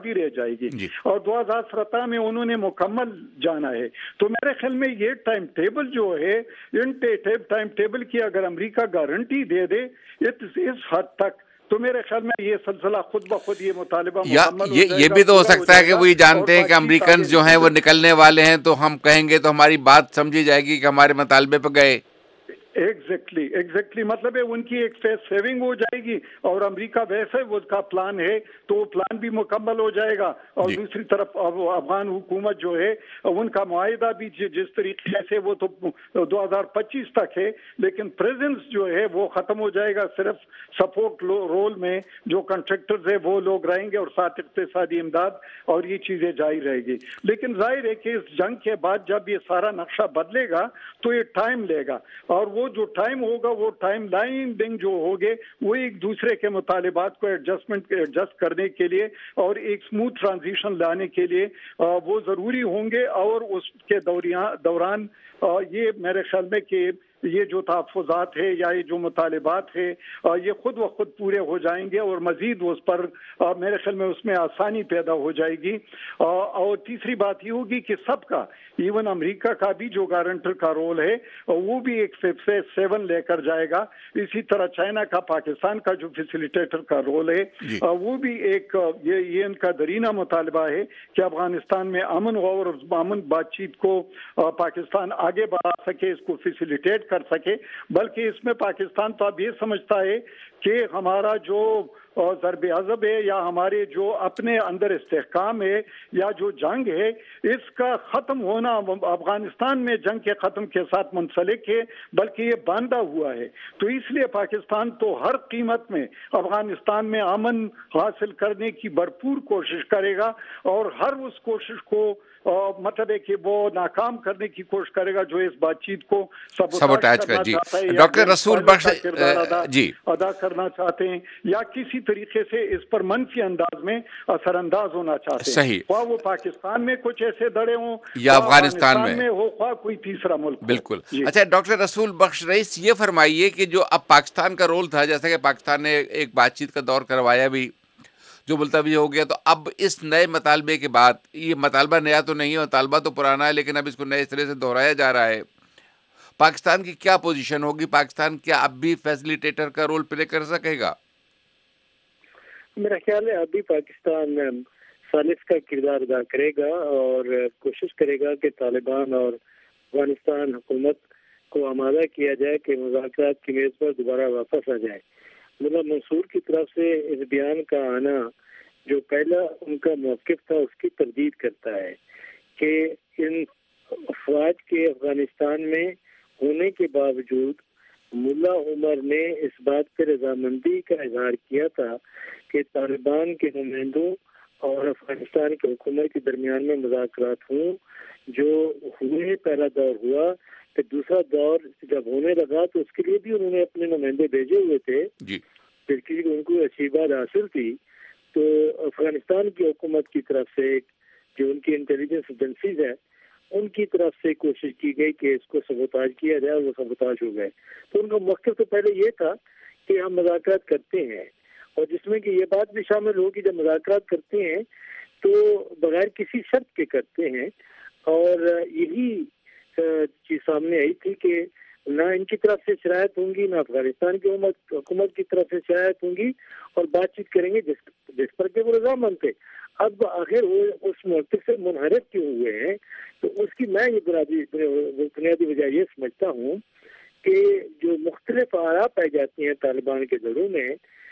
آدھی رہ جائے گی جی. اور 2017 میں انہوں نے مکمل جانا ہے. تو میرے خیال میں یہ ٹائم ٹیبل جو ہے ان ٹائم ٹیبل کی اگر امریکہ گارنٹی دے دے اس حد تک تو میرے خیال میں یہ سلسلہ خود بخود یہ مطالبہ مکمل ہو جائے گا. یہ بھی تو ہو سکتا ہے کہ وہ یہ جانتے ہیں کہ امریکنز جو ہیں وہ نکلنے والے ہیں تو ہم کہیں گے تو ہماری بات سمجھی جائے گی کہ ہمارے مطالبے پہ گئے. ایگزیکٹلی مطلب ہے ان کی ایک فیس سیونگ ہو جائے گی اور امریکہ ویسے وہ کا پلان ہے تو وہ پلان بھی مکمل ہو جائے گا. اور دوسری طرف افغان حکومت جو ہے ان کا معاہدہ بھی جس طریقے سے وہ تو 2025 تک ہے لیکن پریزنس جو ہے وہ ختم ہو جائے گا. صرف سپورٹ رول میں جو کنٹریکٹرز ہیں وہ لوگ رہیں گے اور ساتھ اقتصادی امداد اور یہ چیزیں جاری رہے گی. لیکن ظاہر ہے کہ اس جنگ کے بعد جب یہ سارا نقشہ بدلے گا تو یہ ٹائم لے گا اور وہ جو ٹائم ہوگا وہ ٹائم لائن جو ہوگے وہ ایک دوسرے کے مطالبات کو ایڈجسٹ کرنے کے لیے اور ایک سموتھ ٹرانزیشن لانے کے لیے وہ ضروری ہوں گے. اور اس کے دوران یہ میرے خیال میں کہ یہ جو تحفظات ہے یا یہ جو مطالبات ہے یہ خود و خود پورے ہو جائیں گے اور مزید اس پر میرے خیال میں اس میں آسانی پیدا ہو جائے گی. اور تیسری بات یہ ہوگی کہ سب کا ایون امریکہ کا بھی جو گارنٹر کا رول ہے وہ بھی ایک سے 7 لے کر جائے گا. اسی طرح چائنا کا پاکستان کا جو فیسیلیٹیٹر کا رول ہے وہ بھی ایک یہ ان کا درینہ مطالبہ ہے کہ افغانستان میں امن اور امن بات چیت کو پاکستان آگے بڑھا سکے, اس کو فیسیلیٹیٹ کر سکے. بلکہ اس میں پاکستان تو اب یہ سمجھتا ہے کہ ہمارا جو ضرب عضب ہے یا ہمارے جو اپنے اندر استحکام ہے یا جو جنگ ہے اس کا ختم ہونا افغانستان میں جنگ کے ختم کے ساتھ منسلک ہے بلکہ یہ باندھا ہوا ہے. تو اس لیے پاکستان تو ہر قیمت میں افغانستان میں امن حاصل کرنے کی بھرپور کوشش کرے گا اور ہر اس کوشش کو مطلب ہے کہ وہ ناکام کرنے کی کوشش کرے گا جو اس بات چیت کو سبوٹاج کرنا چاہتا ہے. ڈاکٹر رسول بخش ادا کرنا چاہتے ہیں یا کسی طریقے سے اس پر منفی انداز میں اثر انداز ہونا چاہتے ہیں. صحیح. خواہ وہ پاکستان میں کچھ ایسے دڑے ہوں یا افغانستان میں ہو خواہ کوئی تیسرا ملک. بالکل. اچھا ڈاکٹر رسول بخش رئیس یہ فرمائیے کہ جو اب پاکستان کا رول تھا جیسا کہ پاکستان نے ایک بات چیت کا دور کروایا بھی جو ملتوی ہو گیا تو اب اس نئے مطالبے کے بعد یہ مطالبہ نیا تو نہیں ہے مطالبہ تو پرانا ہے لیکن اب اس کو نئے طرح سے دہرایا جا رہا ہے. پاکستان کی کیا پوزیشن ہوگی؟ پاکستان کیا اب بھی فیسیلیٹیٹر کا رول پلے کر سکے گا؟ میرا خیال ہے ابھی پاکستان ثالث کا کردار ادا کرے گا اور کوشش کرے گا کہ طالبان اور افغانستان حکومت کو آمادہ کیا جائے کہ مذاکرات کی میز پر دوبارہ واپس آ جائے. ملا منصور کی طرف سے اس بیان کا آنا جو پہلا ان کا موقف تھا اس کی تردید کرتا ہے کہ ان افواج کے افغانستان میں ہونے کے باوجود ملا عمر نے اس بات پر رضامندی کا اظہار کیا تھا کہ طالبان کے نمائندوں اور افغانستان کی حکومت کے درمیان میں مذاکرات ہوں. جو ہوئے پہلا دور ہوا پھر دوسرا دور جب ہونے لگا تو اس کے لیے بھی انہوں نے اپنے نمائندے بھیجے ہوئے تھے پھر کسی ان کو اچھی بات حاصل تھی تو افغانستان کی حکومت کی طرف سے جو ان کی انٹیلیجنس ایجنسیز ہے ان کی طرف سے کوشش کی گئی کہ اس کو سبوتاج کیا جائے اور وہ سبوتاج ہو گئے. تو ان کا موقف تو پہلے یہ تھا کہ ہم مذاکرات کرتے ہیں اور جس میں کہ یہ بات بھی شامل ہو کہ جب مذاکرات کرتے ہیں تو بغیر کسی شرط کے کرتے ہیں اور یہی چیز سامنے آئی تھی کہ نہ ان کی طرف سے شرائط ہوں گی نہ افغانستان کی حکومت کی طرف سے شرائط ہوں گی اور بات چیت کریں گے جس پر کہ وہ رضامند تھے. اب آخر وہ اس موقف سے منحرف کیوں ہوئے ہیں تو اس کی میں یہ بنیادی وجہ یہ سمجھتا ہوں کہ جو مختلف آراء پائی جاتی ہیں طالبان کے دوروں میں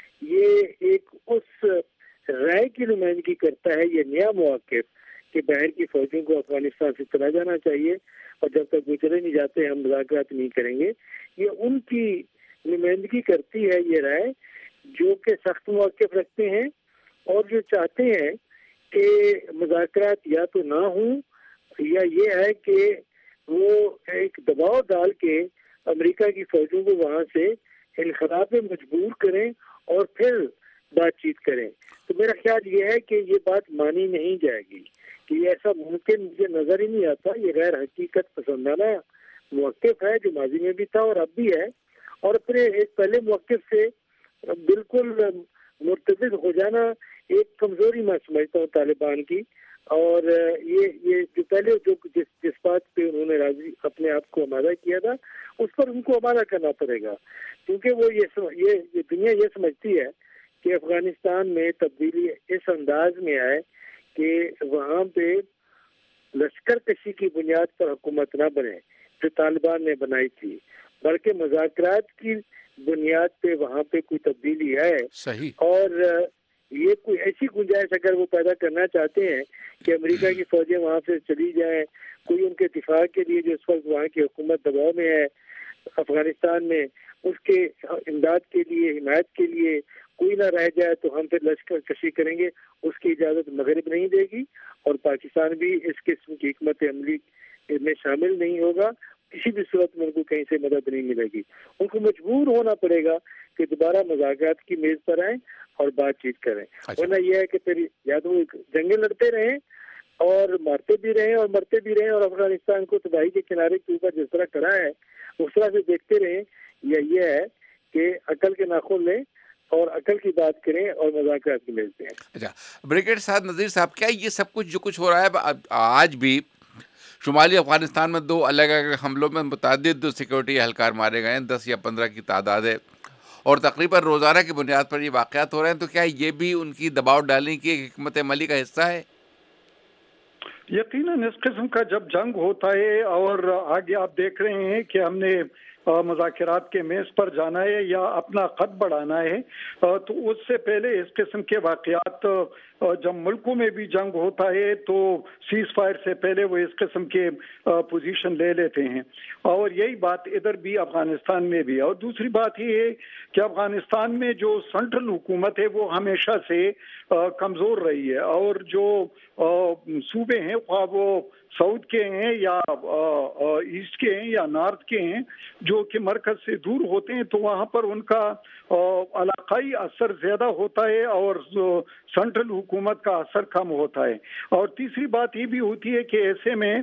یہ ایک اس رائے کی نمائندگی کرتا ہے یہ نیا موقف کہ باہر کی فوجوں کو افغانستان سے چلا جانا چاہیے اور جب تک وہ چلے نہیں جاتے ہم مذاکرات نہیں کریں گے. یہ ان کی نمائندگی کرتی ہے یہ رائے جو کہ سخت موقف رکھتے ہیں اور جو چاہتے ہیں کہ مذاکرات یا تو نہ ہوں یا یہ ہے کہ وہ ایک دباؤ ڈال کے امریکہ کی فوجوں کو وہاں سے انخلا پہ مجبور کریں اور پھر بات چیت کریں. تو میرا خیال یہ ہے کہ یہ بات مانی نہیں جائے گی کہ یہ ایسا ممکن مجھے نظر ہی نہیں آتا. یہ غیر حقیقت پسندانہ موقف ہے جو ماضی میں بھی تھا اور اب بھی ہے اور اپنے ایک پہلے موقف سے بالکل مرتبط ہو جانا ایک کمزوری میں سمجھتا ہوں طالبان کی. اور یہ جو پہلے جس بات پہ انہوں نے اپنے آپ کو آمادہ کیا تھا اس پر ان کو آمادہ کرنا پڑے گا, کیونکہ وہ یہ دنیا یہ سمجھتی ہے کہ افغانستان میں تبدیلی اس انداز میں آئے کہ وہاں پہ لشکر کشی کی بنیاد پر حکومت نہ بنے جو طالبان نے بنائی تھی, بلکہ مذاکرات کی بنیاد پہ وہاں پہ کوئی تبدیلی آئے. صحیح. اور یہ کوئی ایسی گنجائش اگر وہ پیدا کرنا چاہتے ہیں کہ امریکہ کی فوجیں وہاں سے چلی جائیں, کوئی ان کے دفاع کے لیے جو اس وقت وہاں کی حکومت دباؤ میں ہے افغانستان میں, اس کے امداد کے لیے, حمایت کے لیے کوئی نہ رہ جائے, تو ہم پھر لشکر کشی کریں گے. اس کی اجازت مغرب نہیں دے گی اور پاکستان بھی اس قسم کی حکمت عملی میں شامل نہیں ہوگا. کسی بھی صورت میں ان کو کہیں سے مدد نہیں ملے گی. ان کو مجبور ہونا پڑے گا کہ دوبارہ مذاکرات کی میز پر آئیں اور بات چیت کریں. ورنہ یہ ہے کہ پھر یا تو جنگیں لڑتے رہیں اور مارتے بھی رہیں اور مرتے بھی رہیں اور افغانستان کو تباہی کے کنارے کے اوپر جس طرح کھڑا ہے اس طرح سے دیکھتے رہیں, یا یہ ہے کہ عقل کے ناخن لیں اور عقل کی بات کریں اور مذاکرات کی میز دیں. اچھا بریگیڈ صاحب نذیر صاحب, کیا یہ سب کچھ جو کچھ ہو رہا ہے آج بھی شمالی افغانستان میں 2 الگ الگ حملوں میں متعدد سیکورٹی اہلکار مارے گئے ہیں, 10 یا 15 کی تعداد ہے, اور تقریباً روزانہ کی بنیاد پر یہ واقعات ہو رہے ہیں, تو کیا یہ بھی ان کی دباؤ ڈالنے کی ایک حکمت عملی کا حصہ ہے؟ یقیناً اس قسم کا جب جنگ ہوتا ہے اور آگے آپ دیکھ رہے ہیں کہ ہم نے مذاکرات کے میز پر جانا ہے یا اپنا قد بڑھانا ہے, تو اس سے پہلے اس قسم کے واقعات جب ملکوں میں بھی جنگ ہوتا ہے تو سیز فائر سے پہلے وہ اس قسم کے پوزیشن لے لیتے ہیں, اور یہی بات ادھر بھی افغانستان میں بھی. اور دوسری بات یہ ہے کہ افغانستان میں جو سینٹرل حکومت ہے وہ ہمیشہ سے کمزور رہی ہے, اور جو صوبے ہیں خواہ وہ ساؤتھ کے ہیں یا ایسٹ کے ہیں یا نارتھ کے ہیں جو کہ مرکز سے دور ہوتے ہیں, تو وہاں پر ان کا علاقائی اثر زیادہ ہوتا ہے اور سینٹرل حکومت کا اثر کم ہوتا ہے. اور تیسری بات یہ بھی ہوتی ہے کہ ایسے میں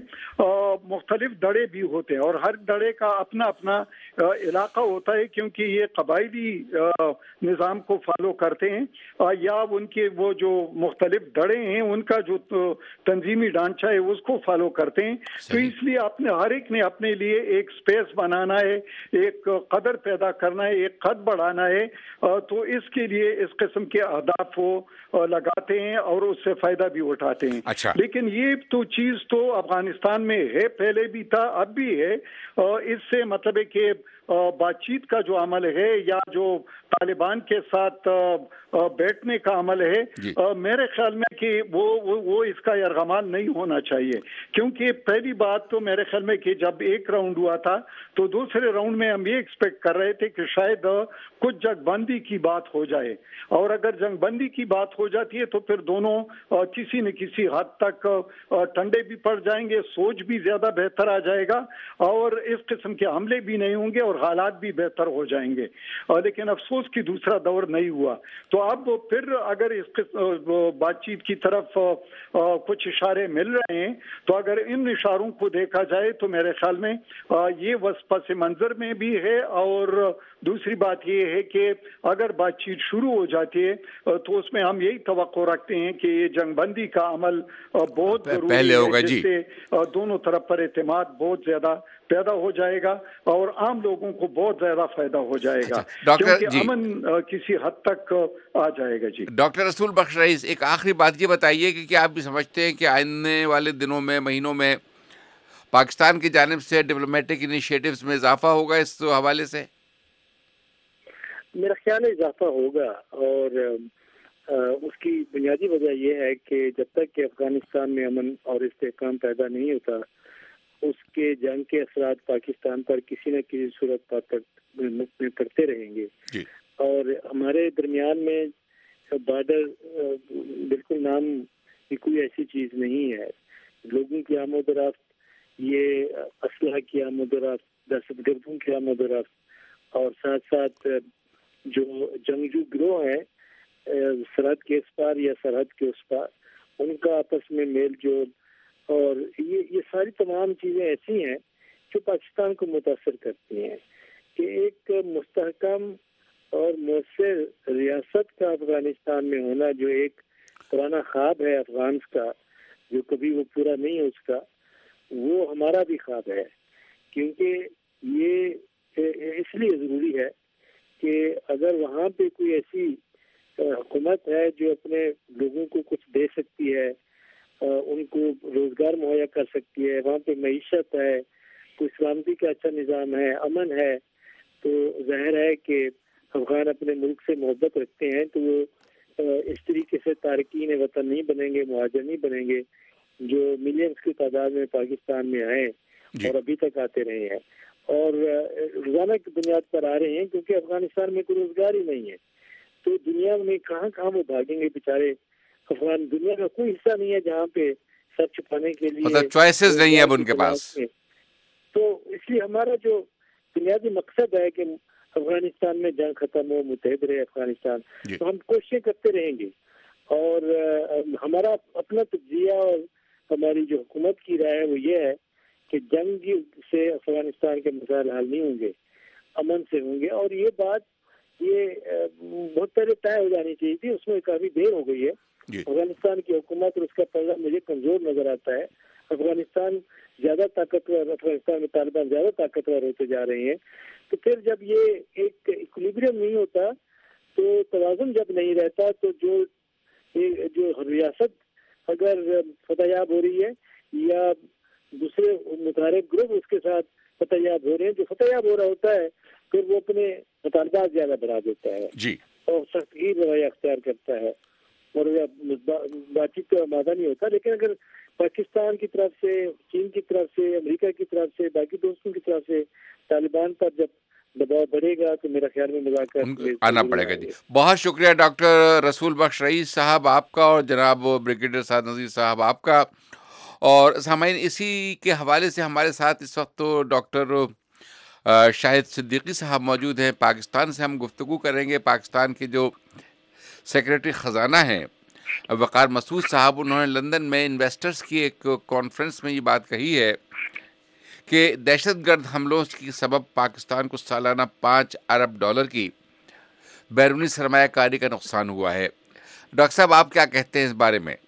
مختلف دڑے بھی ہوتے ہیں اور ہر دڑے کا اپنا اپنا علاقہ ہوتا ہے, کیونکہ یہ قبائلی نظام کو فالو کرتے ہیں یا ان کے وہ جو مختلف دڑے ہیں ان کا جو تنظیمی ڈھانچہ ہے اس کو فالو کرتے ہیں. تو اس لیے ہر ایک نے اپنے لیے ایک سپیس بنانا ہے, ایک قدر پیدا کرنا ہے, ایک قد بڑھانا ہے, تو اس کے لیے اس قسم کے اہداف وہ لگاتے ہیں اور اس سے فائدہ بھی اٹھاتے ہیں. لیکن یہ تو چیز تو افغانستان میں ہے, پہلے بھی تھا, اب بھی ہے. اس سے مطلب ہے کہ بات چیت کا جو عمل ہے یا جو طالبان کے ساتھ بیٹھنے کا عمل ہے, میرے خیال میں کہ وہ اس کا یرغمال نہیں ہونا چاہیے, کیونکہ پہلی بات تو میرے خیال میں کہ جب ایک راؤنڈ ہوا تھا تو دوسرے راؤنڈ میں ہم یہ ایکسپیکٹ کر رہے تھے کہ شاید کچھ جنگ بندی کی بات ہو جائے, اور اگر جنگ بندی کی بات ہو جاتی ہے تو پھر دونوں کسی نہ کسی حد تک ٹھنڈے بھی پڑ جائیں گے, سوچ بھی زیادہ بہتر آ جائے گا اور اس قسم کے حملے بھی نہیں ہوں گے اور حالات بھی بہتر ہو جائیں گے. لیکن افسوس کی دوسرا دور نہیں ہوا. تو اب پھر اگر اس بات چیت کی طرف کچھ اشارے مل رہے ہیں تو اگر ان اشاروں کو دیکھا جائے تو میرے خیال میں یہ پس منظر میں بھی ہے, اور دوسری بات یہ ہے کہ اگر بات چیت شروع ہو جاتی ہے تو اس میں ہم یہی توقع رکھتے ہیں کہ یہ جنگ بندی کا عمل بہت ضروری ہے, جس سے دونوں طرف پر اعتماد بہت زیادہ پیدا ہو جائے گا اور عام لوگوں کو بہت زیادہ فائدہ ہو جائے گا, کیونکہ امن کسی حد تک آ جائے گا. ڈاکٹر رسول بخش رئیس, ایک آخری بات یہ بتائیے کہ کیا آپ بھی سمجھتے ہیں کہ آنے والے دنوں میں, مہینوں میں پاکستان کی جانب سے ڈپلومیٹک انیشیٹوز میں اضافہ ہوگا اس حوالے سے؟ میرا خیال ہے اضافہ ہوگا, اور اس کی بنیادی وجہ یہ ہے کہ جب تک کہ افغانستان میں امن اور استحکام پیدا نہیں ہوتا اس کے جنگ کے اثرات پاکستان پر کسی نہ کسی صورت پر پڑتے رہیں گے. اور ہمارے درمیان میں بارڈر بالکل نام کی کوئی ایسی چیز نہیں ہے. لوگوں کی آمد و رفت, یہ اسلحہ کی آمد و رفت, دہشت گردوں کی آمد و رفت, اور ساتھ ساتھ جو جنگجو گروہ ہیں سرحد کے اس پار یا سرحد کے اس پار, ان کا آپس میں میل جول, اور یہ ساری تمام چیزیں ایسی ہیں جو پاکستان کو متاثر کرتی ہیں کہ ایک مستحکم اور مؤثر ریاست کا افغانستان میں ہونا, جو ایک پرانا خواب ہے افغانس کا جو کبھی وہ پورا نہیں ہو سکا، وہ ہمارا بھی خواب ہے، کیونکہ یہ اس لیے ضروری ہے کہ اگر وہاں پہ کوئی ایسی حکومت ہے جو اپنے لوگوں کو کچھ دے سکتی ہے، ان کو روزگار مہیا کر سکتی ہے، وہاں پہ معیشت ہے، کوئی سلامتی کا اچھا نظام ہے، امن ہے، تو ظاہر ہے کہ افغان اپنے ملک سے محبت رکھتے ہیں، تو وہ اس طریقے سے تارکین وطن نہیں بنیں گے، مہاجر نہیں بنیں گے جو ملینز کی تعداد میں پاکستان میں آئے اور ابھی تک آتے رہے ہیں اور روزانہ کی بنیاد پر آ رہے ہیں، کیونکہ افغانستان میں کوئی روزگار ہی نہیں ہے۔ تو دنیا میں کہاں کہاں وہ بھاگیں گے بیچارے افغان؟ دنیا کا کوئی حصہ نہیں ہے جہاں پہ سر چھپانے کے لیے مطلب چوائسز نہیں ہے اب ان کے پاس۔ تو اس لیے ہمارا جو بنیادی مقصد ہے کہ افغانستان میں جنگ ختم ہو، متحد رہے افغانستان، تو ہم کوششیں کرتے رہیں گے، اور ہمارا اپنا تجزیہ اور ہماری جو حکومت کی رائے ہے وہ یہ ہے کہ جنگ سے افغانستان کے مسائل حل نہیں ہوں گے، امن سے ہوں گے، اور یہ بات بہت پہلے طے ہو جانی چاہیے تھی، اس میں کافی دیر ہو گئی ہے۔ افغانستان کی حکومت اور اس کا پلڑا مجھے کمزور نظر آتا ہے۔ افغانستان زیادہ طاقتور، افغانستان میں طالبان زیادہ طاقتور ہوتے جا رہے ہیں، تو پھر جب یہ ایک ایکولیبریم نہیں ہوتا، تو توازن جب نہیں رہتا، تو جو ریاست اگر فتح یاب ہو رہی ہے یا دوسرے متحرک گروپ اس کے ساتھ فتح یاب ہو رہے ہیں، جو فتح یاب ہو رہا ہوتا ہے پھر وہ اپنے مطالبات زیادہ بڑھا دیتا ہے اور سختگیر رویہ اختیار کرتا ہے اور بات چیت کا آمادہ نہیں ہوتا۔ لیکن اگر پاکستان کی طرف سے، چین کی طرف سے، امریکہ کی طرف سے، باقی دوستوں کی طرف سے طالبان پر جب دباؤ بڑھے گا تو میرا خیال میں مذاکرات آنا پڑے گا۔ جی بہت شکریہ ڈاکٹر رسول بخش رئیس صاحب آپ کا، اور جناب بریگیڈیئر سعد نذیر صاحب آپ کا۔ اور سامعین، اسی کے حوالے سے ہمارے ساتھ اس وقت تو ڈاکٹر شاہد صدیقی صاحب موجود ہیں، پاکستان سے ہم گفتگو کریں گے۔ پاکستان کے جو سیکریٹری خزانہ ہیں وقار مسعود صاحب، انہوں نے لندن میں انویسٹرز کی ایک کانفرنس میں یہ بات کہی ہے کہ دہشت گرد حملوں کی سبب پاکستان کو سالانہ $5 ارب کی بیرونی سرمایہ کاری کا نقصان ہوا ہے۔ ڈاکٹر صاحب آپ کیا کہتے ہیں اس بارے میں؟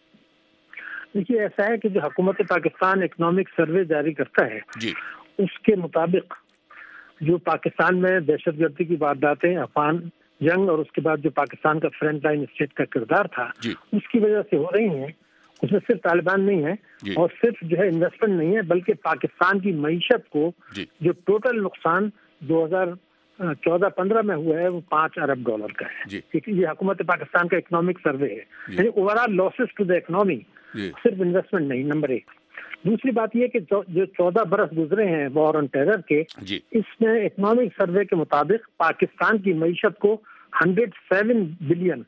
دیکھیے، ایسا ہے کہ جو حکومت پاکستان اکنامک سروے جاری کرتا ہے اس کے مطابق جو پاکستان میں دہشت گردی کی وارداتیں، افغان جنگ اور اس کے بعد جو پاکستان کا فرنٹ لائن اسٹیٹ کا کردار تھا اس کی وجہ سے ہو رہی ہیں، اس میں صرف طالبان نہیں ہے اور صرف جو ہے انویسٹمنٹ نہیں ہے، بلکہ پاکستان کی معیشت کو جو ٹوٹل نقصان 2014-15 میں ہوا ہے وہ $5 ارب کا ہے۔ یہ حکومت پاکستان کا اکنامک سروے ہے، یعنی overall losses to the economy, صرف انویسٹمنٹ نہیں، نمبر ایک۔ دوسری بات یہ کہ جو 14 برس گزرے ہیں وار آن ٹیرر کے، اس میں اکنامک سروے کے مطابق پاکستان کی معیشت کو $107 بلین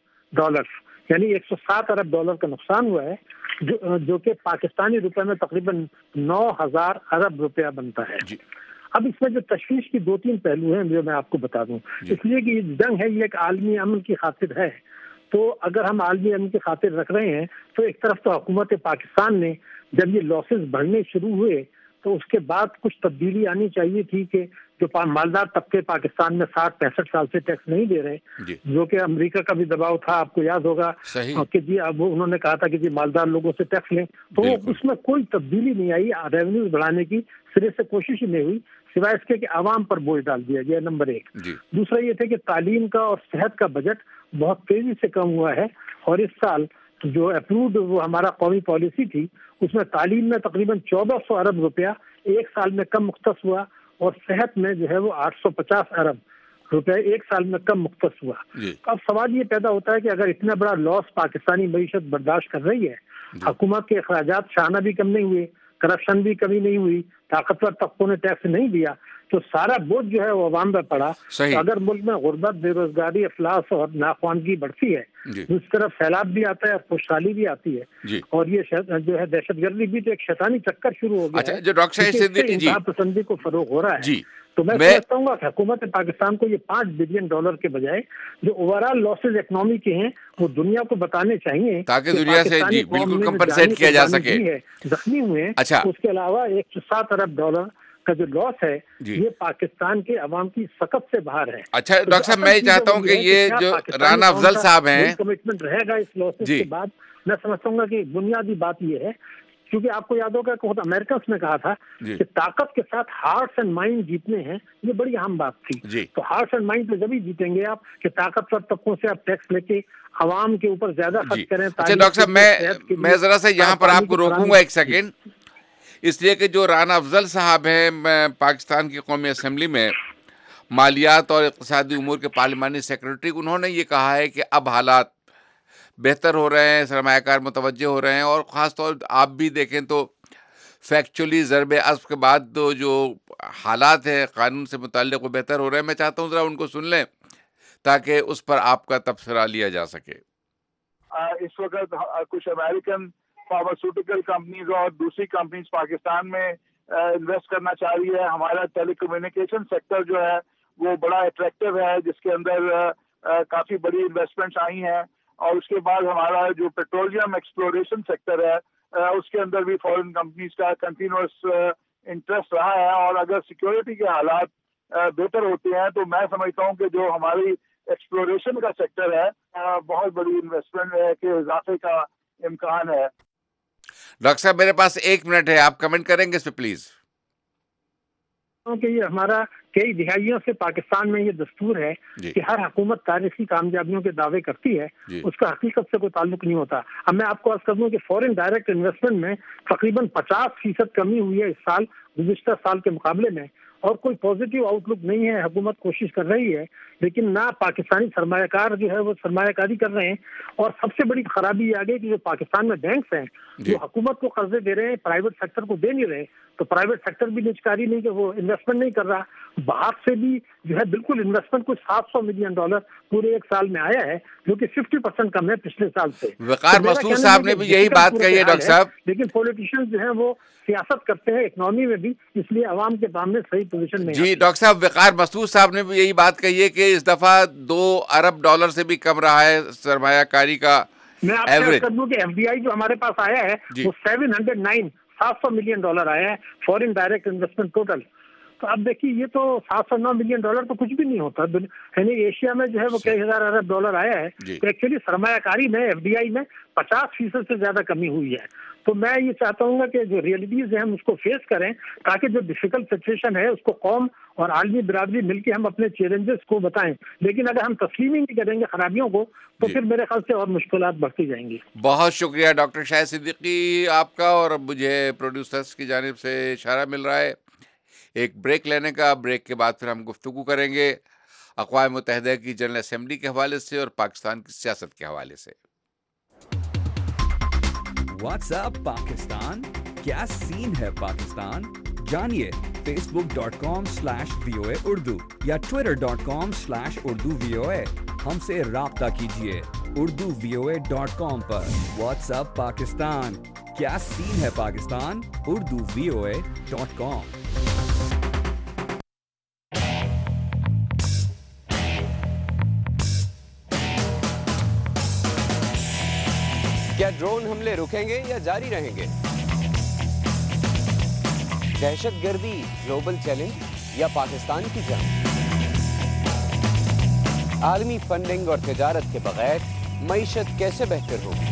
یعنی $107 ارب کا نقصان ہوا ہے، جو کہ پاکستانی روپے میں تقریباً 9,000 ارب روپیہ بنتا ہے۔ اب اس میں جو تشویش کی 2-3 پہلو ہیں جو میں آپ کو بتا دوں، اس لیے کہ یہ جنگ ہے، یہ ایک عالمی امن کی خاطر ہے، تو اگر ہم عالمی امن کی خاطر رکھ رہے ہیں تو ایک طرف تو حکومت پاکستان نے جب یہ لاسز بڑھنے شروع ہوئے تو اس کے بعد کچھ تبدیلی آنی چاہیے تھی کہ جو مالدار طبقے پاکستان میں 60-65 سال سے ٹیکس نہیں دے رہے، جو کہ امریکہ کا بھی دباؤ تھا، آپ کو یاد ہوگا کہ جی اب انہوں نے کہا تھا کہ جی مالدار لوگوں سے ٹیکس لیں، تو اس میں کوئی تبدیلی نہیں آئی، ریونیوز بڑھانے کی سرے سے کوشش ہی نہیں ہوئی، سوائے اس کے کہ عوام پر بوجھ ڈال دیا گیا، نمبر ایک۔ دوسرا یہ تھا کہ تعلیم کا اور صحت کا بجٹ بہت تیزی سے کم ہوا ہے، اور اس سال جو اپروڈ وہ ہمارا قومی پالیسی تھی اس میں تعلیم میں تقریباً 1400 ارب روپیہ ایک سال میں کم مختص ہوا، اور صحت میں جو ہے وہ 850 ارب روپے ایک سال میں کم مختص ہوا۔ اب سوال یہ پیدا ہوتا ہے کہ اگر اتنا بڑا لاس پاکستانی معیشت برداشت کر رہی ہے، حکومت کے اخراجات شانہ بھی کم نہیں ہوئے، کرپشن بھی کمی نہیں ہوئی، طاقتور طبقوں نے ٹیکس نہیں دیا، تو سارا بوجھ جو ہے وہ عوام پہ پڑا۔ اگر ملک میں غربت، بے روزگاری، افلاس اور ناخواندگی بڑھتی ہے، اس طرف سیلاب بھی آتا ہے اور خوشحالی بھی آتی ہے، اور یہ جو ہے دہشت گردی بھی تو ایک شیطانی چکر شروع ہو گیا ہے، جو ڈاکٹر انتہا پسندی کو فروغ ہو رہا ہے۔ تو میں سمجھتا ہوں کہ حکومت پاکستان کو یہ $5 بلین کے بجائے جو اوور آل لاسز اکنامی کے ہیں وہ دنیا کو بتانے چاہیے تاکہ دنیا سے بالکل کمپنسیٹ کیا جا سکے، زخمی ہوئے ہیں۔ اس کے علاوہ $107 ارب کا جو لاس ہے یہ پاکستان کے عوام کی سقف سے باہر ہے. اچھا ڈاکٹر صاحب میں چاہتا ہوں کہ یہ جو رانا افضل صاحب ہیں کمٹمنٹ رہے گا اس لاس کے بعد. میں سمجھتا ہوں گا کہ بنیادی بات یہ ہے کیونکہ آپ کو یاد ہوگا کہ خود امریکنس نے کہا تھا کہ طاقت کے ساتھ ہارٹس اینڈ مائنڈ جیتنے ہیں. یہ بڑی اہم بات تھی. تو ہارٹس اینڈ مائنڈ پہ جبھی جیتیں گے آپ کہ طاقتور طبقوں سے آپ ٹیکس لے کے عوام کے اوپر زیادہ خرچ کریں. اچھا ڈاکٹر صاحب میں ذرا سا یہاں پر آپ کو روکوں گا ایک سیکنڈ, اس لیے کہ جو رانا افضل صاحب ہیں پاکستان کی قومی اسمبلی میں مالیات اور اقتصادی امور کے پارلیمانی سیکرٹری, انہوں نے یہ کہا ہے کہ اب حالات بہتر ہو رہے ہیں, سرمایہ کار متوجہ ہو رہے ہیں, اور خاص طور آپ بھی دیکھیں تو فیکچولی ضرب عصب کے بعد جو حالات ہیں قانون سے متعلق وہ بہتر ہو رہے ہیں. میں چاہتا ہوں ذرا ان کو سن لیں تاکہ اس پر آپ کا تبصرہ لیا جا سکے. اس وقت کچھ امریکن فارماسیوٹیکل کمپنیز اور دوسری کمپنیز پاکستان میں انویسٹ کرنا چاہ رہی ہے. ہمارا ٹیلی کمیونیکیشن سیکٹر جو ہے وہ بڑا اٹریکٹیو ہے, جس کے اندر کافی بڑی انویسٹمنٹس آئی ہیں. اور اس کے بعد ہمارا جو پیٹرولیم ایکسپلوریشن سیکٹر ہے اس کے اندر بھی فورن کمپنیز کا کنٹینیوس انٹرسٹ رہا ہے. اور اگر سیکیورٹی کے حالات بہتر ہوتے ہیں تو میں سمجھتا ہوں کہ جو ہماری ایکسپلوریشن کا سیکٹر ہے بہت بڑی انویسٹمنٹ کے اضافے کا امکان ہے. ڈاکٹر صاحب میرے پاس 1 منٹ ہے, آپ کمنٹ کریں گے اس پہ پلیز. کہ یہ ہمارا کئی دہائیوں سے پاکستان میں یہ دستور ہے کہ ہر حکومت تاریخی کامیابیوں کے دعوے کرتی ہے, اس کا حقیقت سے کوئی تعلق نہیں ہوتا. اب میں آپ کو عرض کر دوں کہ فورن ڈائریکٹ انویسٹمنٹ میں تقریباً 50% کمی ہوئی ہے اس سال گزشتہ سال کے مقابلے میں, اور کوئی پازیٹیو آؤٹ لک نہیں ہے. حکومت کوشش کر رہی ہے لیکن نہ پاکستانی سرمایہ کار جو ہے وہ سرمایہ کاری کر رہے ہیں. اور سب سے بڑی خرابی یہ آ گئی کہ جو پاکستان میں بینکس ہیں جو حکومت کو قرضے دے رہے ہیں پرائیویٹ سیکٹر کو دے نہیں رہے, تو پرائیویٹ سیکٹر بھی نجکاری نہیں کہ وہ انویسٹمنٹ نہیں کر رہا. باہر سے بھی جو ہے بالکل انویسٹمنٹ کچھ $700 ملین پورے 1 سال میں آیا ہے جو کہ 50% کم ہے پچھلے سال سے. وقار مسعود صاحب نے بھی یہی بات کہی ہے ڈاکٹر صاحب. لیکن پولیٹیشین جو ہیں وہ سیاست کرتے ہیں اکنامی میں بھی, اس لیے عوام کے سامنے صحیح پوزیشن میں. جی ڈاکٹر صاحب وقار مسعود صاحب نے بھی یہی بات کہی ہے کہ اس دفعہ $2 ارب سے بھی کم رہا ہے سرمایہ کاری کا. میں آپ کو کر دوں کہ FDI جو ہمارے پاس آیا ہے وہ 700 ملین ڈالر آیا ہے فورن ڈائریکٹ انویسٹمنٹ ٹوٹل. تو اب دیکھیے یہ تو $709 ملین تو کچھ بھی نہیں ہوتا. یعنی ایشیا میں جو ہے وہ کئی ہزار ارب ڈالر آیا ہے. تو ایکچولی سرمایہ کاری میں FDI میں 50% سے زیادہ کمی ہوئی ہے. تو میں یہ چاہتا ہوں گا کہ جو ریئلٹیز ہیں ہم اس کو فیس کریں تاکہ جو ڈیفیکلٹ سچویشن ہے اس کو قوم اور عالمی برادری مل کے ہم اپنے چیلنجز کو بتائیں. لیکن اگر ہم تسلیم ہی نہیں کریں گے خرابیوں کو تو پھر میرے خیال سے اور مشکلات بڑھتی جائیں گی. بہت شکریہ ڈاکٹر شاہد صدیقی آپ کا. اور اب مجھے پروڈیوسرز کی جانب سے اشارہ مل رہا ہے ایک بریک لینے کا. بریک کے بعد پھر ہم گفتگو کریں گے اقوام متحدہ کی جنرل اسمبلی کے حوالے سے اور پاکستان کی سیاست کے حوالے سے. واٹس اپ پاکستان, کیا سین ہے پاکستان, جانیے facebook.com/VOA Urdu یا twitter.com/Urdu VOA. ہم سے رابطہ کیجیے urduvoa.com پر. واٹس اپ پاکستان, کیا سین ہے پاکستان, urduvoa.com. کیا ڈرون حملے رکیں گے یا جاری رہیں گے؟ دہشت گردی گلوبل چیلنج یا پاکستان کی جنگ؟ عالمی فنڈنگ اور تجارت کے بغیر معیشت کیسے بہتر ہوگی؟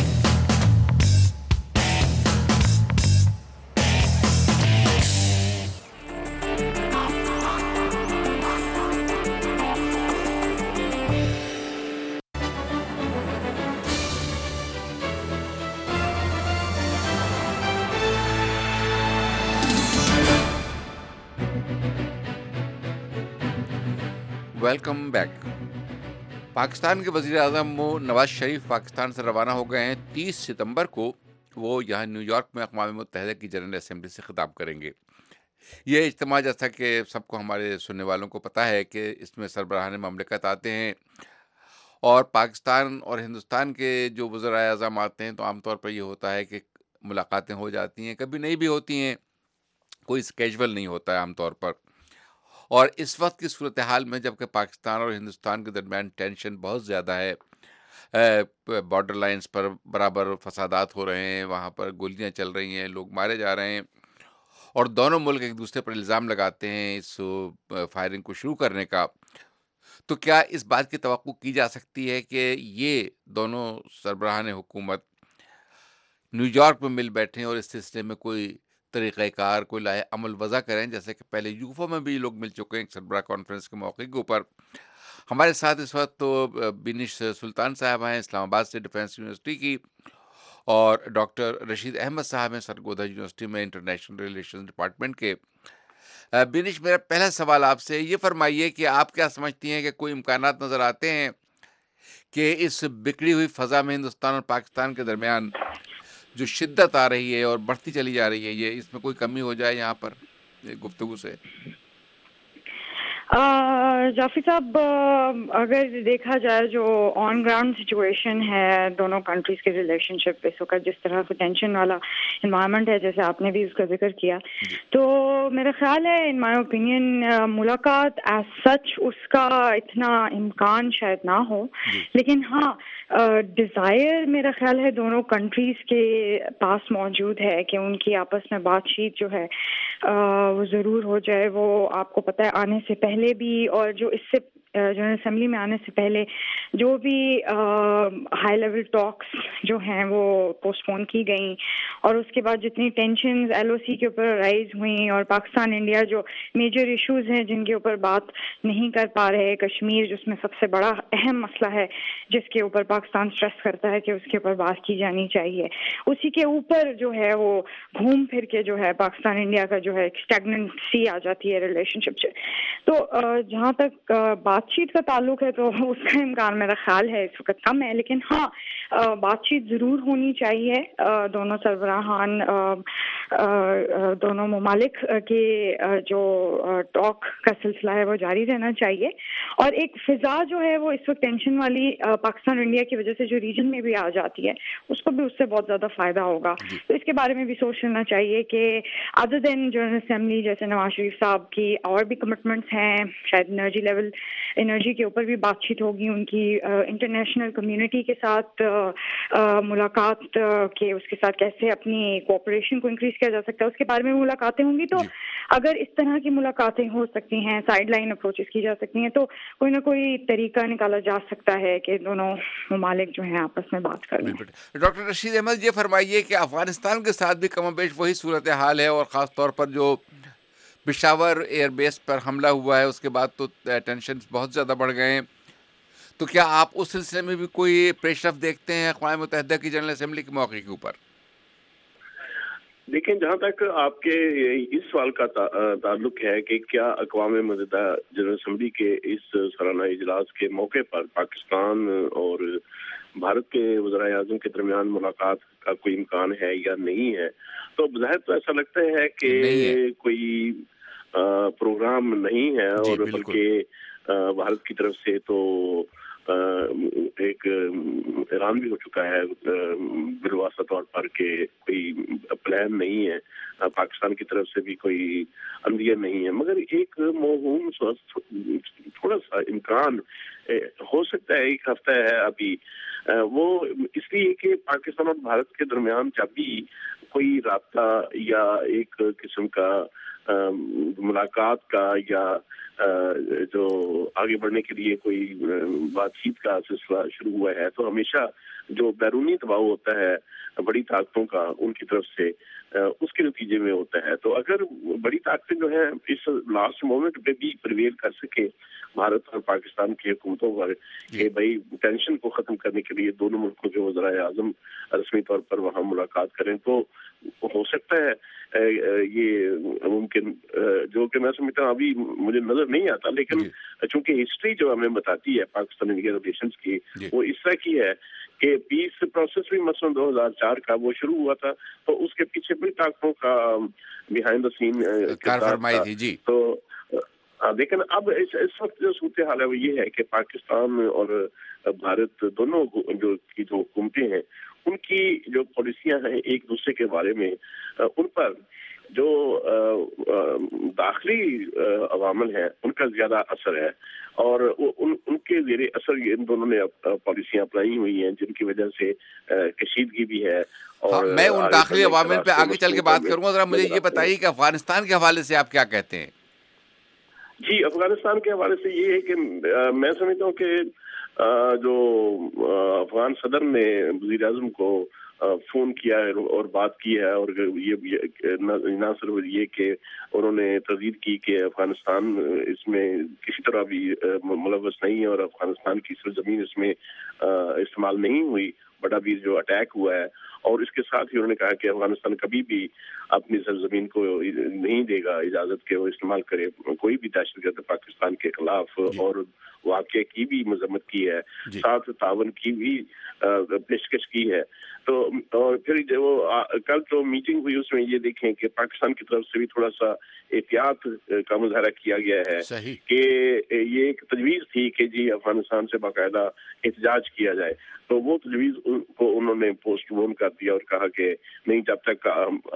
Welcome back. پاکستان کے وزیر اعظم نواز شریف پاکستان سے روانہ ہو گئے ہیں. 30 ستمبر کو وہ یہاں نیو یارک میں اقوام متحدہ کی جنرل اسمبلی سے خطاب کریں گے. یہ اجتماع جیسا کہ سب کو ہمارے سننے والوں کو پتہ ہے کہ اس میں سربراہان مملکت آتے ہیں اور پاکستان اور ہندوستان کے جو وزرائے اعظم آتے ہیں تو عام طور پر یہ ہوتا ہے کہ ملاقاتیں ہو جاتی ہیں, کبھی نہیں بھی ہوتی ہیں, کوئی کیجول نہیں ہوتا ہے عام طور پر. اور اس وقت کی صورتحال میں جب کہ پاکستان اور ہندوستان کے درمیان ٹینشن بہت زیادہ ہے, بارڈر لائنز پر برابر فسادات ہو رہے ہیں, وہاں پر گولیاں چل رہی ہیں, لوگ مارے جا رہے ہیں, اور دونوں ملک ایک دوسرے پر الزام لگاتے ہیں اس فائرنگ کو شروع کرنے کا، تو کیا اس بات کی توقع کی جا سکتی ہے کہ یہ دونوں سربراہان حکومت نیو یارک میں مل بیٹھیں اور اس سلسلے میں کوئی طریقہ کار، کوئی لائحہ عمل وضع کریں، جیسے کہ پہلے یوفو میں بھی لوگ مل چکے ہیں ایک سربراہ کانفرنس کے موقع کے اوپر؟ ہمارے ساتھ اس وقت تو بینش سلطان صاحب ہیں اسلام آباد سے ڈیفنس یونیورسٹی کی، اور ڈاکٹر رشید احمد صاحب ہیں سرگودا یونیورسٹی میں انٹرنیشنل ریلیشن ڈپارٹمنٹ کے۔ بینش، میرا پہلا سوال آپ سے یہ فرمائیے کہ آپ کیا سمجھتی ہیں کہ کوئی امکانات نظر آتے ہیں کہ اس بگڑی ہوئی فضا میں ہندوستان اور پاکستان کے درمیان جو شدت آ رہی ہے اور بڑھتی چلی جا رہی ہے، یہ اس میں کوئی کمی ہو جائے یہاں پر گفتگو سے؟ جعفر صاحب، اگر دیکھا جائے جو آن گراؤنڈ سچویشن ہے دونوں کنٹریز کے ریلیشن شپ اس وقت جس طرح سے ٹینشن والا انوائرمنٹ ہے، جیسے آپ نے بھی اس کا ذکر کیا، تو میرا خیال ہے ان مائی اوپینین ملاقات ایز سچ اس کا اتنا امکان شاید نہ ہو، لیکن ہاں ڈیزائر میرا خیال ہے دونوں کنٹریز کے پاس موجود ہے کہ ان کی آپس میں بات چیت جو ہے وہ ضرور ہو جائے۔ وہ آپ کو پتہ ہے آنے سے پہلے بھی اور جو اس سے جنرل اسمبلی میں آنے سے پہلے جو بھی ہائی لیول ٹاکس جو ہیں وہ پوسٹ پون کی گئیں، اور اس کے بعد جتنی ٹینشنز ایل او سی کے اوپر رائز ہوئیں اور پاکستان انڈیا جو میجر ایشوز ہیں جن کے اوپر بات نہیں کر پا رہے، کشمیر جس میں سب سے بڑا اہم مسئلہ ہے جس کے اوپر پاکستان اسٹریس کرتا ہے کہ اس کے اوپر بات کی جانی چاہیے، اسی کے اوپر جو ہے وہ گھوم پھر کے جو ہے پاکستان انڈیا کا جو ہے ایک اسٹیگننسی آ جاتی ہے ریلیشن شپ سے۔ تو جہاں تک بات چیت کا تعلق ہے تو اس کا امکان میرا خیال ہے اس وقت کم ہے، لیکن ہاں بات چیت ضرور ہونی چاہیے۔ دونوں سربراہان دونوں ممالک کے جو ٹاک کا سلسلہ ہے وہ جاری رہنا چاہیے، اور ایک فضا جو ہے وہ اس وقت ٹینشن والی پاکستان انڈیا کی وجہ سے جو ریجن میں بھی آ جاتی ہے اس کو بھی اس سے بہت زیادہ فائدہ ہوگا۔ تو اس کے بارے میں بھی سوچ لینا چاہیے کہ ادر دین جنرل اسمبلی جیسے نواز شریف صاحب کی اور بھی کمٹمنٹس ہیں، شاید انرجی کے اوپر بھی بات چیت ہوگی ان کی، انٹرنیشنل کمیونٹی کے ساتھ ملاقات کے اس کے ساتھ کیسے اپنی کوآپریشن کو انکریز کیا جا سکتا ہے اس کے بارے میں ملاقاتیں ہوں گی۔ تو اگر اس طرح کی ملاقاتیں ہو سکتی ہیں، سائڈ لائن اپروچز کی جا سکتی ہیں، تو کوئی نہ کوئی طریقہ نکالا جا سکتا ہے کہ دونوں ممالک جو ہیں آپس میں بات کریں۔ ڈاکٹر رشید احمد، یہ فرمائیے کہ افغانستان کے ساتھ بھی کم و بیش وہی صورتحال ہے، اور خاص طور پر جو پشاور ایئر بیس پر حملہ ہوا ہے اس کے بعد تو ٹینشنز بہت زیادہ بڑھ گئے ہیں، تو کیا آپ اس سلسلے میں بھی کوئی پیش رفت دیکھتے ہیں اقوام متحدہ کی جنرل اسمبلی کے موقع کے اوپر؟ دیکھیں، جہاں تک آپ کے اس سوال کا تعلق ہے کہ کیا اقوام متحدہ جنرل اسمبلی کے اس سالانہ اجلاس کے موقع پر پاکستان اور بھارت کے وزرائے اعظم کے درمیان ملاقات کا کوئی امکان ہے یا نہیں ہے، تو بظاہر تو ایسا لگتا ہے کہ کوئی پروگرام نہیں ہے، اور بلکہ بھارت کی طرف سے تو ایک اعلان بھی ہو چکا ہے بالواسطہ طور پر کہ کوئی پلان نہیں ہے، پاکستان کی طرف سے بھی کوئی عندیہ نہیں ہے، مگر ایک موہوم تھوڑا سا امکان ہو سکتا ہے، ایک ہفتہ ہے ابھی، وہ اس لیے کہ پاکستان اور بھارت کے درمیان جب بھی کوئی رابطہ یا ایک قسم کا ملاقات کا یا جو آگے بڑھنے کے لیے کوئی بات چیت کا سلسلہ شروع ہوا ہے، تو ہمیشہ جو بیرونی دباؤ ہوتا ہے بڑی طاقتوں کا ان کی طرف سے اس کے نتیجے میں ہوتا ہے۔ تو اگر بڑی طاقتیں جو ہیں اس لاسٹ مومنٹ پہ بھی پریویل کر سکے بھارت اور پاکستان کی حکومتوں پر کہ بھائی ٹینشن کو ختم کرنے کے لیے دونوں ملکوں کے وزرائے اعظم رسمی طور پر وہاں ملاقات کریں، تو ہو سکتا ہے یہ ممکن، جو کہ میں سمجھتا ہوں ابھی مجھے نظر نہیں آتا، لیکن چونکہ ہسٹری جو ہمیں بتاتی ہے پاکستان انڈیا ریلیشنز کی وہ اس طرح کی ہے کہ پیس پروسیس بھی مثلاً 2004 کا وہ شروع ہوا تھا، تو اس کے پیچھے بڑی طاقتوں کا بیہائنڈ دا سین کردار تھا۔ تو لیکن اب اس وقت جو صورتحال ہے وہ یہ ہے کہ پاکستان اور بھارت دونوں جو حکومتیں ہیں ان کی جو پالیسیاں ہیں ایک دوسرے کے بارے میں، ان پر جو داخلی عوامل ہیں ان کا زیادہ اثر ہے، اور ان کے زیر اثر ان دونوں نے پالیسیاں اپنائی ہوئی ہیں جن کی وجہ سے کشیدگی بھی ہے. اور میں ان داخلی عوامل پہ آگے چل کے بات کروں گا. ذرا مجھے یہ بتائیے کہ افغانستان کے حوالے سے آپ کیا کہتے ہیں؟ جی، افغانستان کے حوالے سے یہ ہے کہ میں سمجھتا ہوں کہ جو افغان صدر نے وزیر اعظم کو فون کیا ہے اور بات کی ہے، اور یہ نہ صرف یہ کہ انہوں نے تردید کی کہ افغانستان اس میں کسی طرح بھی ملوث نہیں ہے اور افغانستان کی سرزمین اس میں استعمال نہیں ہوئی، بڑا بھی جو اٹیک ہوا ہے. اور اس کے ساتھ ہی انہوں نے کہا کہ افغانستان کبھی بھی اپنی سرزمین کو نہیں دے گا اجازت کہ وہ استعمال کرے کوئی بھی دہشت گرد پاکستان کے خلاف، اور واقعے کی بھی مذمت کی ہے، ساتھ تعاون کی بھی پیشکش کی ہے. تو اور پھر جو کل جو میٹنگ ہوئی اس میں یہ دیکھیں کہ پاکستان کی طرف سے بھی تھوڑا سا احتیاط کا مظاہرہ کیا گیا ہے کہ یہ ایک تجویز تھی کہ جی افغانستان سے باقاعدہ احتجاج کیا جائے، تو وہ تجویز کو انہوں نے پوسٹ پون کر دیا اور کہا کہ نہیں، جب تک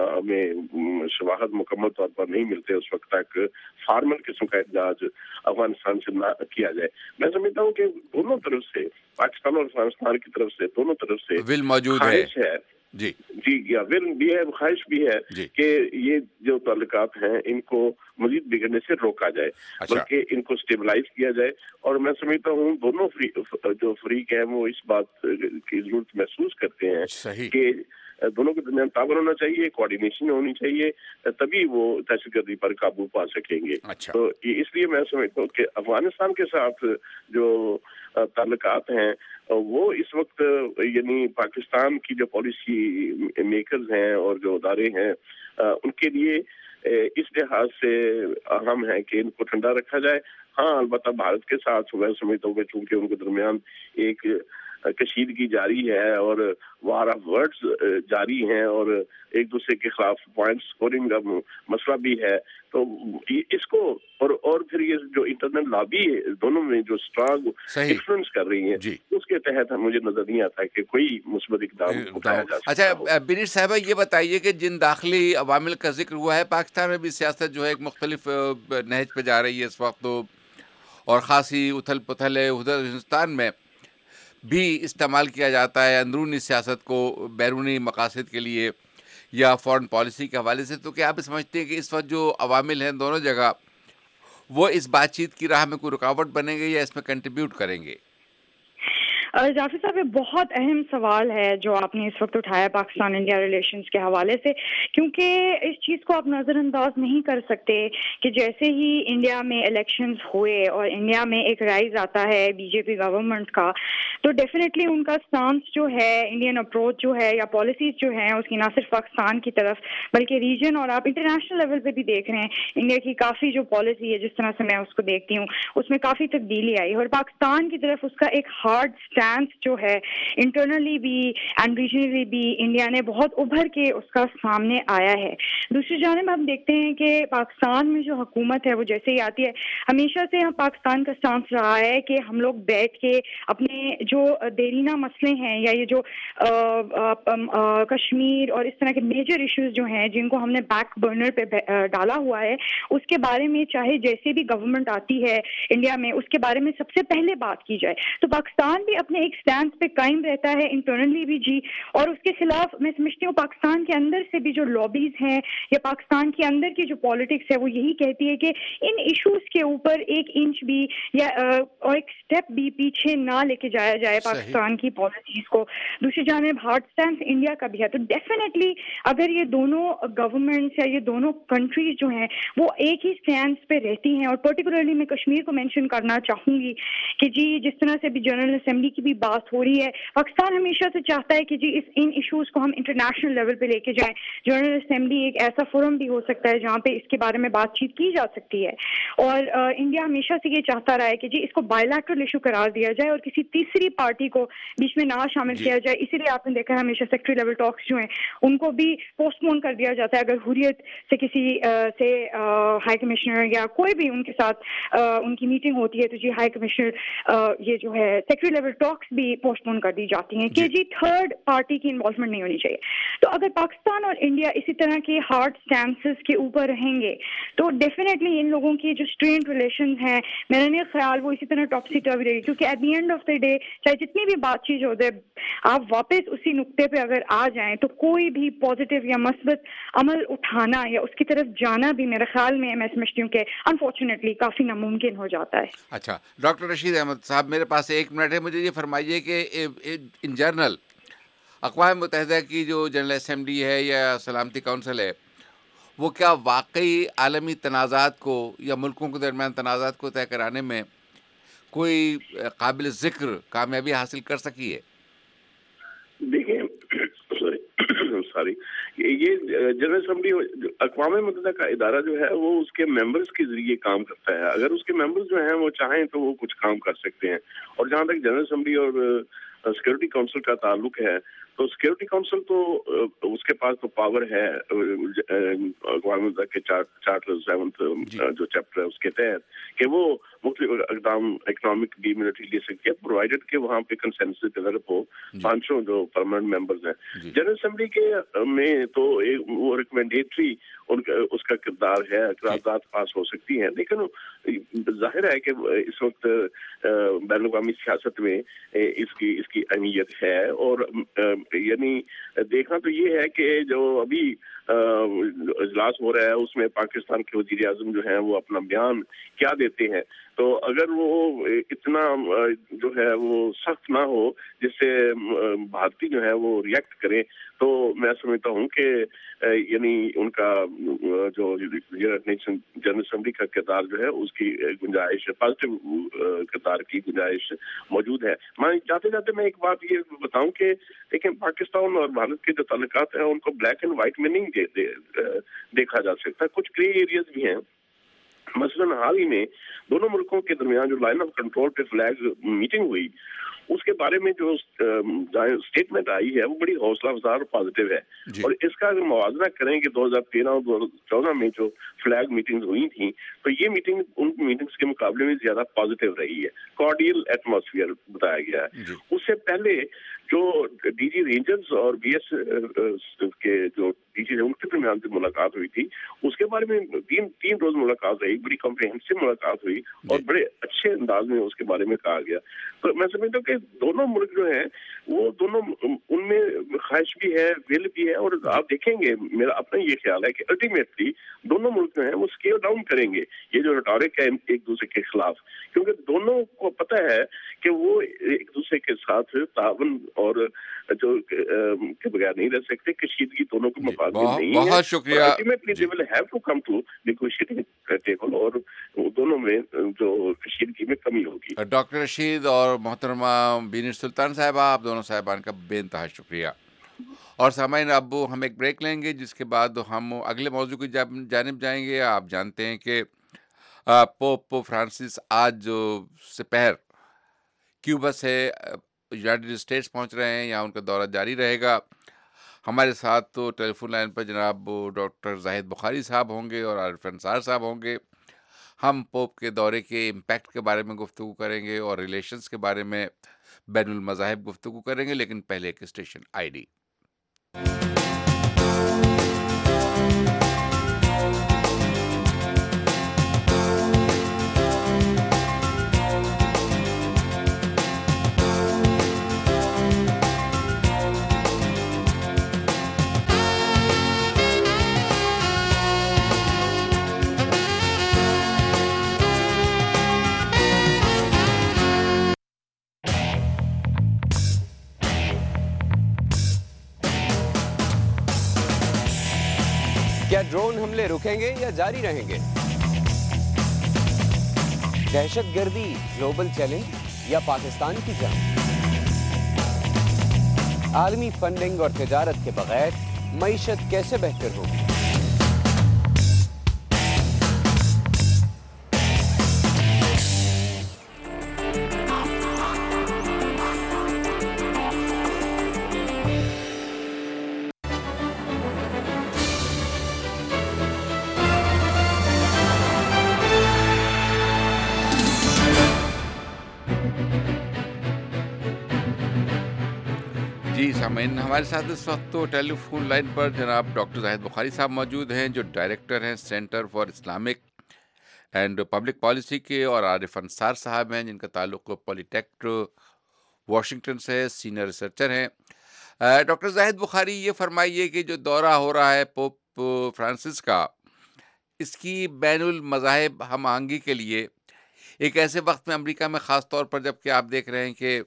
ہمیں شواہد مکمل طور پر نہیں ملتے اس وقت تک فارمل قسم کا احتجاج افغانستان سے نہ کیا جائے. میں سمجھتا ہوں کہ دونوں طرف سے، پاکستان اور افغانستان کی طرف سے، دونوں طرف سے ول موجود ہے. جی ول بھی ہے، خواہش بھی ہے کہ یہ جو تعلقات ہیں ان کو مزید بگڑنے سے روکا جائے، بلکہ ان کو اسٹیبلائز کیا جائے. اور میں سمجھتا ہوں دونوں جو فریق ہیں وہ اس بات کی ضرورت محسوس کرتے ہیں کہ دونوں کے درمیان تعاون ہونا چاہیے، کوآرڈینیشن ہونی چاہیے، تبھی وہ دہشت گردی پر قابو پا سکیں گے. تو اس لیے میں سمجھتا ہوں کہ افغانستان کے ساتھ جو تعلقات ہیں وہ اس وقت یعنی پاکستان کی جو پالیسی میکرز ہیں اور جو ادارے ہیں ان کے لیے اس لحاظ سے اہم ہے کہ ان کو ٹھنڈا رکھا جائے. ہاں البتہ بھارت کے ساتھ میں سمجھتا ہوں کہ چونکہ ان کے درمیان ایک کشیدگی جاری ہے اور وار آف ورڈز جاری ہیں اور ایک دوسرے کے خلاف پوائنٹ سکورنگ کا مسئلہ بھی ہے، تو اس کو اور پھر یہ جو انٹرنل لابی ہے دونوں میں جو اسٹرانگ انفلوئنس کر رہی ہیں اس کے تحت مجھے نظر نہیں آتا کہ کوئی مثبت اقدام اٹھایا جا سکتا. اچھا بنیر صاحبہ یہ بتائیے کہ جن داخلی عوامل کا ذکر ہوا ہے، پاکستان میں بھی سیاست جو ہے ایک مختلف نہج پہ جا رہی ہے اس وقت، اور خاصی اتھل پتھل ہے. ادھر ہندوستان میں بھی استعمال کیا جاتا ہے اندرونی سیاست کو بیرونی مقاصد کے لیے یا فورن پالیسی کے حوالے سے. تو کیا آپ سمجھتے ہیں کہ اس وقت جو عوامل ہیں دونوں جگہ وہ اس بات چیت کی راہ میں کوئی رکاوٹ بنیں گے یا اس میں کنٹریبیوٹ کریں گے؟ جعفر صاحب یہ بہت اہم سوال ہے جو آپ نے اس وقت اٹھایا پاکستان انڈیا ریلیشنز کے حوالے سے، کیونکہ اس چیز کو آپ نظر انداز نہیں کر سکتے کہ جیسے ہی انڈیا میں الیکشنز ہوئے اور انڈیا میں ایک رائز آتا ہے بی جے پی گورنمنٹ کا، تو ڈیفینیٹلی ان کا سٹانس جو ہے، انڈین اپروچ جو ہے یا پالیسیز جو ہیں اس کی نہ صرف پاکستان کی طرف بلکہ ریجن اور آپ انٹرنیشنل لیول پہ بھی دیکھ رہے ہیں انڈیا کی کافی جو پالیسی ہے جس طرح سے میں اس کو دیکھتی ہوں اس میں کافی تبدیلی آئی، اور پاکستان کی طرف اس کا ایک ہارڈ جو ہے انٹرنلی بھی اینڈ ریجنلی بھی انڈیا نے بہت ابھر کے اس کا سامنے آیا ہے. دوسری جانب ہم دیکھتے ہیں کہ پاکستان میں جو حکومت ہے وہ جیسے ہی آتی ہے، ہمیشہ سے پاکستان کا سٹانس رہا ہے کہ ہم لوگ بیٹھ کے اپنے جو دیرینہ مسئلے ہیں یا یہ جو کشمیر اور اس طرح کے میجر ایشوز جو ہیں جن کو ہم نے بیک برنر پہ ڈالا ہوا ہے اس کے بارے میں چاہے جیسے بھی گورنمنٹ آتی ہے انڈیا میں اس کے بارے میں سب سے پہلے بات کی جائے. تو پاکستان بھی اپنے ایک سٹینڈ پہ قائم رہتا ہے انٹرنلی بھی جی، اور اس کے خلاف میں سمجھتی ہوں پاکستان کے اندر سے بھی جو لابیز ہیں یا پاکستان کے اندر کی جو پالیٹکس ہے وہ یہی کہتی ہے کہ ان ایشوز کے اوپر ایک انچ بھی یا اور ایک سٹیپ بھی پیچھے نہ لے کے جایا جائے پاکستان کی پالیسیز کو. دوسری جانب ہارڈ سٹینڈ انڈیا کا بھی ہے. تو ڈیفینیٹلی اگر یہ دونوں گورنمنٹس یا یہ دونوں کنٹریز جو ہیں وہ ایک ہی سٹینڈ پہ رہتی ہیں، اور پرٹیکولرلی میں کشمیر کو مینشن کرنا چاہوں گی کہ جی جس طرح سے بھی جنرل اسمبلی کی بھی بات ہو رہی ہے، پاکستان ہمیشہ سے چاہتا ہے کہ جی ان ایشوز کو ہم انٹرنیشنل لیول پہ لے کے جائیں. جنرل اسمبلی ایک ایسا فورم بھی ہو سکتا ہے جہاں پہ اس کے بارے میں بات چیت کی جا سکتی ہے، اور انڈیا ہمیشہ سے یہ چاہتا رہا ہے کہ جی اس کو بائی لیٹرل ایشو قرار دیا جائے اور کسی تیسری پارٹی کو بیچ میں نہ شامل کیا جائے. اسی لیے آپ نے دیکھا ہے ہمیشہ سیکٹری لیول ٹاکس جو ہیں ان کو بھی پوسٹ پون کر دیا جاتا ہے. اگر حریت سے کسی سے ہائی کمشنر یا کوئی بھی ان کے ساتھ ان کی میٹنگ ہوتی ہے تو جی ہائی کمشنر یہ جو ہے سیکٹری لیول ٹاک टॉक्स भी पोस्टपोन कर दी जाती हैं कि जी थर्ड पार्टी की इन्वॉल्वमेंट नहीं होनी चाहिए। तो अगर पाकिस्तान और इंडिया इसी तरह के हार्ड स्टैंसेस के ऊपर रहेंगे तो डेफिनेटली इन लोगों की जो स्ट्रेन्ड रिलेशंस हैं, मेरा नहीं ख्याल वो इसी तरह टॉक्सी टर्वी रहेगी, क्योंकि at the end of the day चाहे जितनी भी बातचीत हो जाए, आप वापस उसी नुक्ते पे अगर आ जाएं तो कोई भी पॉजिटिव या मस्बत अमल उठाना या उसकी तरफ जाना भी मेरे ख्याल में मैं समझती हूँ कि अनफॉर्चुनेटली काफ़ी नामुमकिन हो जाता है। अच्छा डॉक्टर रशीद अहमद साहब, मेरे पास 1 मिनट है, मुझे ये फरमाइए कि इन जनरल अक़वाम मुत्तहिदा की जो जनरल असम्बली है या सलामती काउंसिल है, वो क्या वाकई आलमी तनाज़ात को या मुल्कों के दरमियान तनाज़ात को तय कराने में कोई काबिल ज़िक्र कामयाबी हासिल कर सकी है? देखिए सॉरी ये जनरल असम्बली अक़वाम मुत्तहिदा का इदारा जो है वो उसके मेंबर्स के जरिए काम करता है। अगर उसके मेंबर्स जो हैं वो चाहें तो वो कुछ काम कर सकते हैं। और जहाँ तक जनरल असम्बली और सिक्योरिटी काउंसिल का ताल्लुक है तो सिक्योरिटी काउंसिल तो उसके पास तो पावर है अक़वाम मुत्तहिदा के चार्टर 7th जो चैप्टर है उसके तहत कि वो मुख्तलिफ इक़दाम इकनॉमिक भी मिलिट्री ले सकती है, प्रोवाइडेड कि वहाँ पे कंसेंसस डेवलप हो 500 जो परमानेंट मेंबर्स हैं। जनरल असम्बली के में तो एक वो रिकमेंडेटरी उसका किरदार है, करारदाद पास हो सकती हैं, लेकिन जाहिर है कि इस वक्त बैनुल-अक़वामी सियासत में इसकी अहमियत है। और यानी देखना तो ये है कि जो अभी इजलास हो रहा है उसमें पाकिस्तान के वज़ीर आज़म जो हैं वो अपना बयान क्या देते हैं, तो अगर वो इतना जो है वो सख्त ना हो जिससे भारतीय जो है वो रिएक्ट करें, तो मैं समझता हूँ कि यानी उनका जो जनरल असम्बली का किरदार जो है उसकी गुंजाइश पॉजिटिव किरदार की गुंजाइश मौजूद है। मैं जाते जाते मैं एक बात ये बताऊं कि देखिए पाकिस्तान और भारत के जो ताल्लुकात हैं उनको ब्लैक एंड वाइट में नहीं देखा जा सकता, कुछ ग्रे एरियाज भी हैं। मसलन हाल ही में दोनों मुल्कों के दरमियान जो लाइन ऑफ कंट्रोल पे फ्लैग मीटिंग हुई उसके बारे में जो स्टेटमेंट आई है वो बड़ी हौसला अफजा और पॉजिटिव है। और इसका अगर मुआवजा करें कि 2013 और 2014 में जो फ्लैग मीटिंग्स हुई थी तो ये मीटिंग उन मीटिंग्स के मुकाबले में ज्यादा पॉजिटिव रही है, कॉर्डियल एटमॉस्फेयर बताया गया है। उससे पहले जो डीजी रेंजर्स और बीएस के जो डीजी है उनके दरमियान से मुलाकात हुई थी उसके बारे में तीन रोज मुलाकात रही, बड़ी कॉम्प्रिहेंसिव मुलाकात हुई और बड़े अच्छे अंदाज में उसके बारे में कहा गया। तो मैं समझता हूँ कि दोनों मुल्क जो हैं वो दोनों उनमें ख्वाहिश भी है, विल भी है। और आप देखेंगे मेरा अपना ये ख्याल है कि अल्टीमेटली दोनों मुल्क जो हैं वो स्केल डाउन करेंगे ये जो रेटोरिक है एक दूसरे के खिलाफ, क्योंकि दोनों को पता है कि वो एक दूसरे के साथ तावन और जो के बगैर नहीं रह सकते, कशीदगी दोनों के मुकाबले नहीं है। बहुत शुक्रिया। Ultimately they will have to come to negotiating table और दोनों में जो कशीदगी में कमी होगी। डॉक्टर रशीद और मोहतरमा बीनी सुल्तान साहिबा, आप दोनों साहिबान का बेइंतहा शुक्रिया। और सामाइन अब हम एक ब्रेक लेंगे जिसके बाद हम अगले मौजू की जानिब जाएंगे। आप जानते हैं कि पोप फ्रांसिस आज जो दोपहर क्यूबा से यूनाइटेड स्टेट्स पहुंच रहे हैं, यहाँ उनका दौरा जारी रहेगा। हमारे साथ तो टेलीफोन लाइन पर जनाब डॉक्टर जाहिद बुखारी साहब होंगे और आरिफ अंसार साहब होंगे। हम पोप के दौरे के इम्पैक्ट के बारे में गुफ्तगू करेंगे और रिलेशंस के बारे में बैनुल मज़ाहिब गुफ्तगू करेंगे, लेकिन पहले एक स्टेशन आईडी। क्या ड्रोन हमले रुकेंगे या जारी रहेंगे? दहशतगर्दी ग्लोबल चैलेंज या पाकिस्तान की जंग? आलमी फंडिंग और तिजारत के बगैर मईशत कैसे बेहतर होगी? سامعین، ہمارے ساتھ اس وقت تو ٹیلی فون لائن پر جناب ڈاکٹر زاہد بخاری صاحب موجود ہیں، جو ڈائریکٹر ہیں centre for Islamic and public policy کے، اور عارف انصار صاحب ہیں جن کا تعلق پولی ٹیک واشنگٹن سے ہےسینئر ریسرچر ہیں۔ ڈاکٹر زاہد بخاری، یہ فرمائیے کہ جو دورہ ہو رہا ہے پوپ فرانسس کا، اس کی بین المذاہب ہم آہنگی کے لیے ایک ایسے وقت میں امریکہ میں خاص طور پر، جب کہ آپ دیکھ رہے ہیں کہ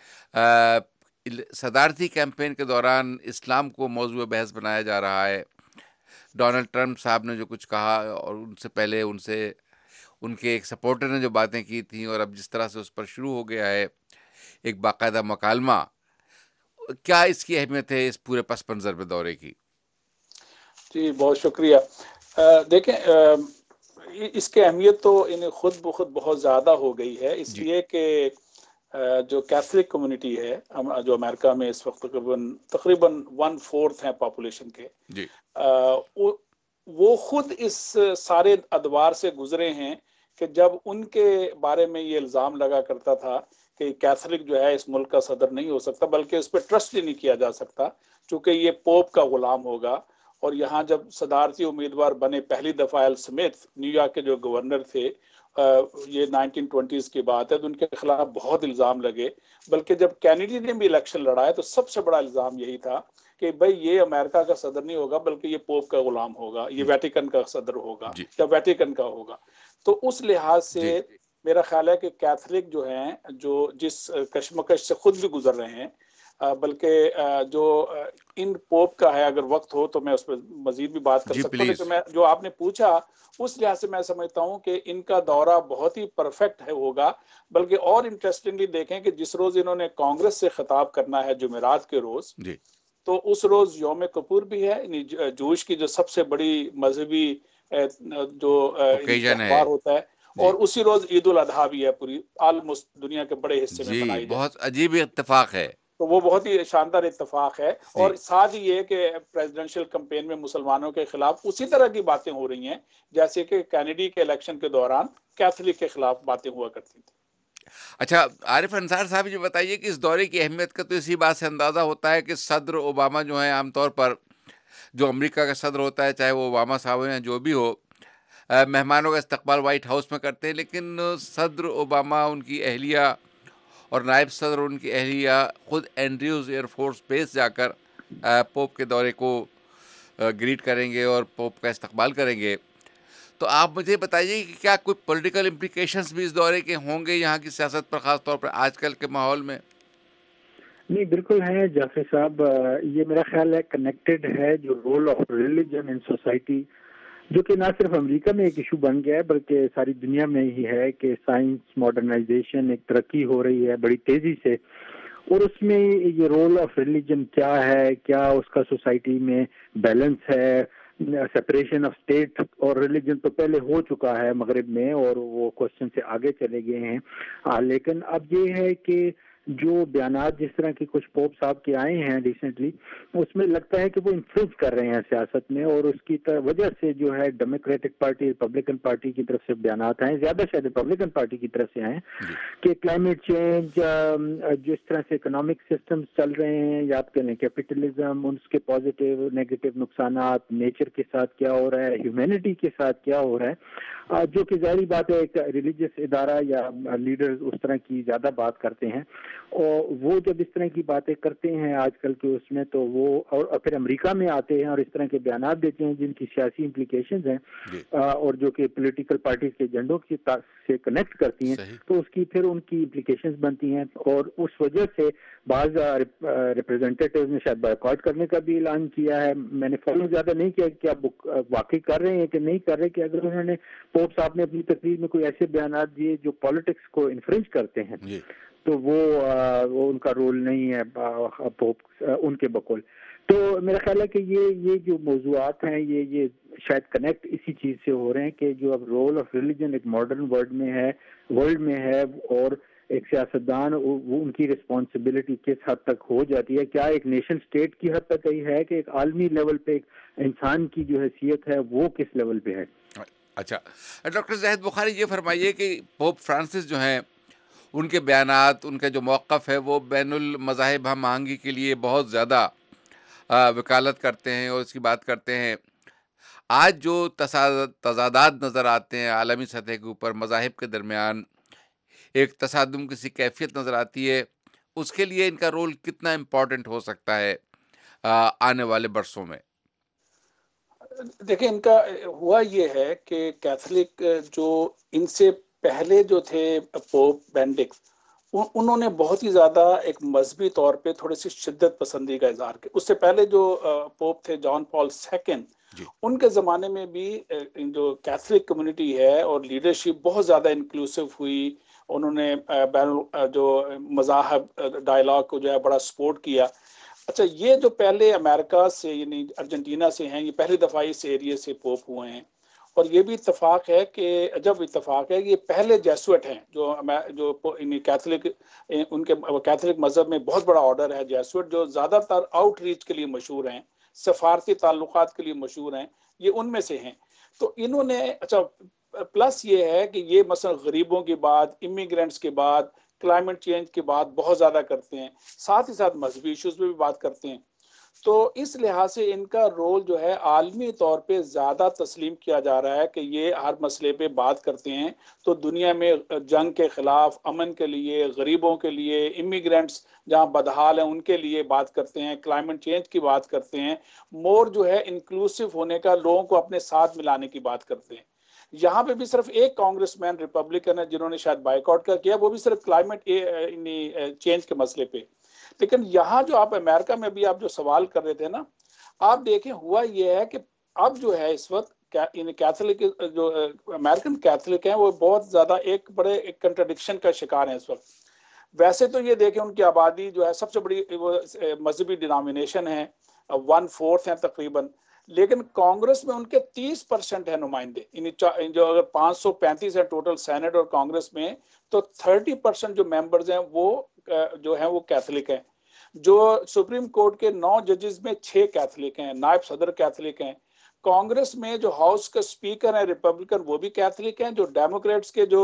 صدارتی کیمپین کے دوران اسلام کو موضوع بحث بنایا جا رہا ہے، ڈونلڈ ٹرمپ صاحب نے جو کچھ کہا، اور ان سے پہلے ان کے ایک سپورٹر نے جو باتیں کی تھیں، اور اب جس طرح سے اس پر شروع ہو گیا ہے ایک باقاعدہ مکالمہ، کیا اس کی اہمیت ہے اس پورے پس منظر میں دورے کی؟ جی بہت شکریہ۔ دیکھیں، اس کی اہمیت تو انہیں خود بخود بہت زیادہ ہو گئی ہے، اس لیے کہ جو کیتھولک کمیونٹی ہے جو امریکہ میں اس وقت تقریباً 1/4 ہیں پاپولیشن کے، وہ خود اس سارے ادوار سے گزرے ہیں کہ جب ان کے بارے میں یہ الزام لگا کرتا تھا کہ کیتھولک جو ہے اس ملک کا صدر نہیں ہو سکتا، بلکہ اس پہ ٹرسٹ ہی نہیں کیا جا سکتا چونکہ یہ پوپ کا غلام ہوگا۔ اور یہاں جب صدارتی امیدوار بنے پہلی دفعہ ایل سمتھ، نیو یارک کے جو گورنر تھے، یہ 1920s کی بات ہے، تو ان کے خلاف بہت الزام لگے، بلکہ جب کینیڈی نے بھی الیکشن لڑایا تو سب سے بڑا الزام یہی تھا کہ بھئی یہ امریکہ کا صدر نہیں ہوگا بلکہ یہ پوپ کا غلام ہوگا، یہ ویٹیکن کا صدر ہوگا یا ویٹیکن کا ہوگا۔ تو اس لحاظ سے میرا خیال ہے کہ کیتھولک جو ہیں، جو جس کشمکش سے خود بھی گزر رہے ہیں، بلکہ جو ان پوپ کا ہے، اگر وقت ہو تو میں اس پہ مزید بھی بات کر سکتا ہوں، لیکن میں جو آپ نے پوچھا اس لحاظ سے میں سمجھتا ہوں کہ ان کا دورہ بہت ہی پرفیکٹ ہوگا۔ بلکہ اور انٹرسٹنگلی دیکھیں کہ جس روز انہوں نے کانگریس سے خطاب کرنا ہے، جمعرات کے روز، تو اس روز یوم کپور بھی ہے، جوش کی جو سب سے بڑی مذہبی جو تہوار ہوتا ہے، اور اسی روز عید الاضحیٰ بھی ہے، پوری آلموسٹ دنیا کے بڑے حصے میں منائی جائے۔ بہت عجیب اتفاق ہے، تو وہ بہت ہی شاندار اتفاق ہے۔ اور ساتھ ہی یہ کہ پریزیڈنشل کمپین میں مسلمانوں کے خلاف اسی طرح کی باتیں ہو رہی ہیں جیسے کہ کینیڈی کے الیکشن کے دوران کیتھولک کے خلاف باتیں ہوا کرتی تھیں۔ اچھا عارف انصار صاحب، یہ بتائیے کہ اس دورے کی اہمیت کا تو اسی بات سے اندازہ ہوتا ہے کہ صدر اوباما جو ہیں، عام طور پر جو امریکہ کا صدر ہوتا ہے، چاہے وہ اوباما صاحب ہیں جو بھی ہو، مہمانوں کا استقبال وائٹ ہاؤس میں کرتے ہیں، لیکن صدر اوباما، ان کی اہلیہ اور نائب صدر ان کی اہلیہ خود اینڈریوز ایئر فورس بیس جا کر پوپ کے دورے کو گریٹ کریں گے اور پوپ کا استقبال کریں گے۔ تو آپ مجھے بتائیے کہ کیا کوئی پولیٹیکل امپلیکیشنز بھی اس دورے کے ہوں گے یہاں کی سیاست پر، خاص طور پر آج کل کے ماحول میں؟ نہیں، بالکل ہے جعفر صاحب، یہ میرا خیال ہے کنیکٹڈ ہے، جو role of religion in society, جو کہ نہ صرف امریکہ میں ایک ایشو بن گیا ہے بلکہ ساری دنیا میں ہی ہے، کہ سائنس ماڈرنائزیشن ایک ترقی ہو رہی ہے بڑی تیزی سے، اور اس میں یہ رول آف ریلیجن کیا ہے، کیا اس کا سوسائٹی میں بیلنس ہے۔ سپریشن آف اسٹیٹ اور ریلیجن تو پہلے ہو چکا ہے مغرب میں، اور وہ کوشچن سے آگے چلے گئے ہیں، لیکن اب یہ ہے کہ جو بیانات جس طرح کے کچھ پوپ صاحب کے آئے ہیں ریسنٹلی، اس میں لگتا ہے کہ وہ انفلوئنس کر رہے ہیں سیاست میں، اور اس کی وجہ سے جو ہے ڈیموکریٹک پارٹی، ریپبلکن پارٹی کی طرف سے بیانات آئے، زیادہ شاید ریپبلکن پارٹی کی طرف سے آئے کہ کلائمیٹ چینج، جس طرح سے اکنامک سسٹم چل رہے ہیں، یاد کریں کیپٹلزم، اس کے پازیٹیو نیگیٹو نقصانات، نیچر کے ساتھ کیا ہو رہا ہے، ہیومینٹی کے ساتھ کیا ہو رہا ہے، جو کہ ظاہری بات ہے ایک ریلیجیس ادارہ یا لیڈرز اس طرح کی زیادہ بات کرتے ہیں، اور وہ جب اس طرح کی باتیں کرتے ہیں آج کل کے اس میں، تو وہ اور پھر امریکہ میں آتے ہیں اور اس طرح کے بیانات دیتے ہیں جن کی سیاسی امپلیکیشنز ہیں، اور جو کہ پولیٹیکل پارٹیز کے ایجنڈوں سے کنیکٹ کرتی ہیں، تو اس کی پھر ان کی امپلیکیشنز بنتی ہیں، اور اس وجہ سے بعض ریپرزینٹیٹیوز نے شاید بائیکاٹ کرنے کا بھی اعلان کیا ہے۔ میں نے فالو زیادہ نہیں کیا کہ آپ واقعی کر رہے ہیں کہ نہیں کر رہے، کہ اگر انہوں نے پوپ صاحب نے اپنی تقریر میں کوئی ایسے بیانات دیے جو پالیٹکس کو انفرنج کرتے ہیں، تو وہ ان کا رول نہیں ہے پوپ ان کے بقول۔ تو میرا خیال ہے کہ یہ جو موضوعات ہیں یہ شاید کنیکٹ اسی چیز سے ہو رہے ہیں کہ جو اب رول آف ریلیجن ایک ماڈرن ورلڈ میں ہے، اور ایک سیاستدان وہ ان کی رسپانسبلٹی کس حد تک ہو جاتی ہے، کیا ایک نیشن اسٹیٹ کی حد تک ہی ہے کہ ایک عالمی لیول پہ ایک انسان کی جو حیثیت ہے وہ کس لیول پہ ہے۔ اچھا ڈاکٹر زاہد بخاری، یہ فرمائیے کہ پوپ فرانسس جو ہیں ان کے بیانات، ان کا جو موقف ہے وہ بین المذاہب ہم آہنگی کے لیے بہت زیادہ وکالت کرتے ہیں اور اس کی بات کرتے ہیں. آج جو تضادات نظر آتے ہیں عالمی سطح کے اوپر مذاہب کے درمیان، ایک تصادم کی سی کیفیت نظر آتی ہے، اس کے لیے ان کا رول کتنا امپورٹنٹ ہو سکتا ہے آنے والے برسوں میں؟ دیکھیں، ان کا ہوا یہ ہے کہ کیتھولک جو ان سے پہلے جو تھے پوپ بینڈکٹ، انہوں نے بہت ہی زیادہ ایک مذہبی طور پہ تھوڑی سی شدت پسندی کا اظہار کیا. اس سے پہلے جو پوپ تھے جان پال سیکنڈ، ان کے زمانے میں بھی جو کیتھولک کمیونٹی ہے اور لیڈرشپ بہت زیادہ انکلوسیو ہوئی. انہوں نے جو مذاہب ڈائلاگ کو جو ہے بڑا سپورٹ کیا. اچھا، یہ جو پہلے امریکہ سے یعنی ارجنٹینا سے ہیں، یہ پہلی دفعہ اس ایریے سے پوپ ہوئے ہیں. اور یہ بھی اتفاق ہے کہ عجب اتفاق ہے کہ یہ پہلے جیسوٹ ہیں جو کیتھولک، ان کے کیتھولک مذہب میں بہت بڑا آرڈر ہے جیسوٹ، جو زیادہ تر آؤٹ ریچ کے لیے مشہور ہیں، سفارتی تعلقات کے لیے مشہور ہیں. یہ ان میں سے ہیں. تو انہوں نے اچھا پلس یہ ہے کہ یہ مثلا غریبوں کی بات، امیگرینٹس کی بات، کلائمیٹ چینج کی بات بہت زیادہ کرتے ہیں، ساتھ ہی ساتھ مذہبی ایشوز پہ بھی بات کرتے ہیں. تو اس لحاظ سے ان کا رول جو ہے عالمی طور پہ زیادہ تسلیم کیا جا رہا ہے کہ یہ ہر مسئلے پہ بات کرتے ہیں. تو دنیا میں جنگ کے خلاف، امن کے لیے، غریبوں کے لیے، امیگرینٹس جہاں بدحال ہیں ان کے لیے بات کرتے ہیں، کلائمیٹ چینج کی بات کرتے ہیں، مور جو ہے انکلوسیو ہونے کا، لوگوں کو اپنے ساتھ ملانے کی بات کرتے ہیں. یہاں پہ بھی صرف ایک کانگریس مین ریپبلکن ہے جنہوں نے شاید بائیکاٹ کا کیا، وہ بھی صرف کلائمیٹ چینج کے مسئلے پہ. لیکن یہاں جو آپ امریکہ میں بھی آپ جو سوال کر رہے تھے نا، آپ دیکھیں ہوا یہ ہے کہ اب جو ہے اس وقت کیتھولک جو امریکن کیتھولک ہیں وہ بہت زیادہ ایک بڑے کنٹرڈکشن کا شکار ہیں اس وقت. ویسے تو یہ دیکھیں ان کی آبادی جو ہے سب سے بڑی وہ مذہبی ڈینامینیشن ہے، 1/4 ہیں تقریباً. لیکن کانگریس میں ان کے 30% ہیں نمائندے، جو اگر 535 ہے ٹوٹل سینٹ اور کانگریس میں، تو 30% جو ممبرز ہیں وہ جو ہیں وہ کیتھولک ہیں. جو سپریم کورٹ کے 9 ججز میں 6 کیتھولک ہیں، نائب صدر کیتھولک ہیں. کانگریس میں جو ہاؤس کے سپیکر ہیں ریپبلکن وہ بھی کیتھولک ہیں. جو ڈیموکریٹس کے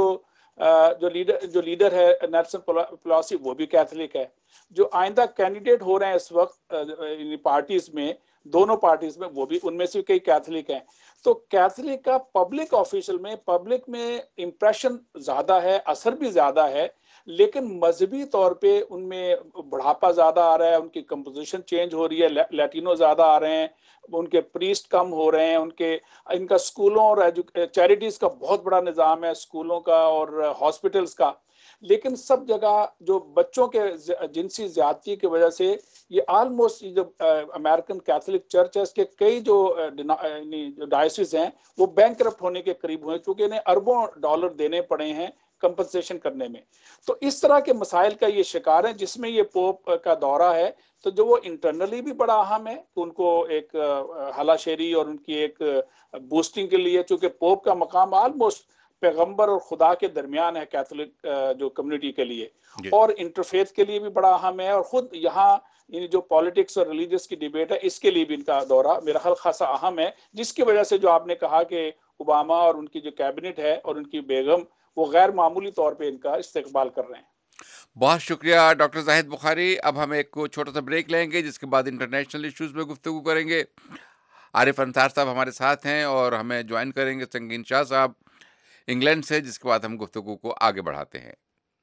جو لیڈر ہے نیلسن پیلوسی وہ بھی کیتھولک ہے. جو آئندہ کینڈیڈیٹ ہو رہے ہیں اس وقت پارٹیز میں، دونوں پارٹیز میں، وہ بھی ان میں سے کئی کیتھولک ہیں. تو کیتھولک کا پبلک آفیشل میں، پبلک میں امپریشن زیادہ ہے، اثر بھی زیادہ ہے. لیکن مذہبی طور پہ ان میں بڑھاپا زیادہ آ رہا ہے، ان کی کمپوزیشن چینج ہو رہی ہے، لیٹینو زیادہ آ رہے ہیں، ان کے پریسٹ کم ہو رہے ہیں، ان کا سکولوں اور چیریٹیز کا بہت بڑا نظام ہے، سکولوں کا اور ہاسپٹلز کا. لیکن سب جگہ جو بچوں کے جنسی زیادتی کی وجہ سے یہ آلموسٹ جو امریکن کیتھولک چرچ ہے اس کے کئی جو ڈائسز ہیں وہ بینکرپٹ ہونے کے قریب ہوئے، کیونکہ انہیں اربوں ڈالر دینے پڑے ہیں کمپنسیشن کرنے میں. تو اس طرح کے مسائل کا یہ شکار ہے جس میں یہ پوپ کا دورہ ہے. تو جو وہ انٹرنلی بھی بڑا اہم ہے کہ ان کو ایک ہلا شیری اور ان کی ایک بوسٹنگ کے لیے، چونکہ پوپ کا مقام آلموسٹ پیغمبر اور خدا کے درمیان ہے کیتھولک جو کمیونٹی کے لیے، اور انٹرفیتھ کے لیے بھی بڑا اہم ہے. اور خود یہاں یعنی جو پالیٹکس اور ریلیجس کی ڈیبیٹ ہے اس کے لیے بھی ان کا دورہ میرا خیال خاصا اہم ہے، جس کی وجہ سے جو آپ نے کہا کہ اوباما اور ان کی جو کیبنٹ ہے اور ان کی بیگم وہ غیر معمولی طور پہ ان کا استقبال کر رہے ہیں. بہت شکریہ ڈاکٹر زاہد بخاری. اب ہم ایک چھوٹا سا بریک لیں گے، جس کے بعد انٹرنیشنل ایشوز پہ گفتگو کریں گے. عارف انصار صاحب ہمارے ساتھ ہیں اور ہمیں جوائن کریں گے سنگین شاہ صاحب انگلینڈ سے، جس کے بعد ہم گفتگو کو آگے بڑھاتے ہیں.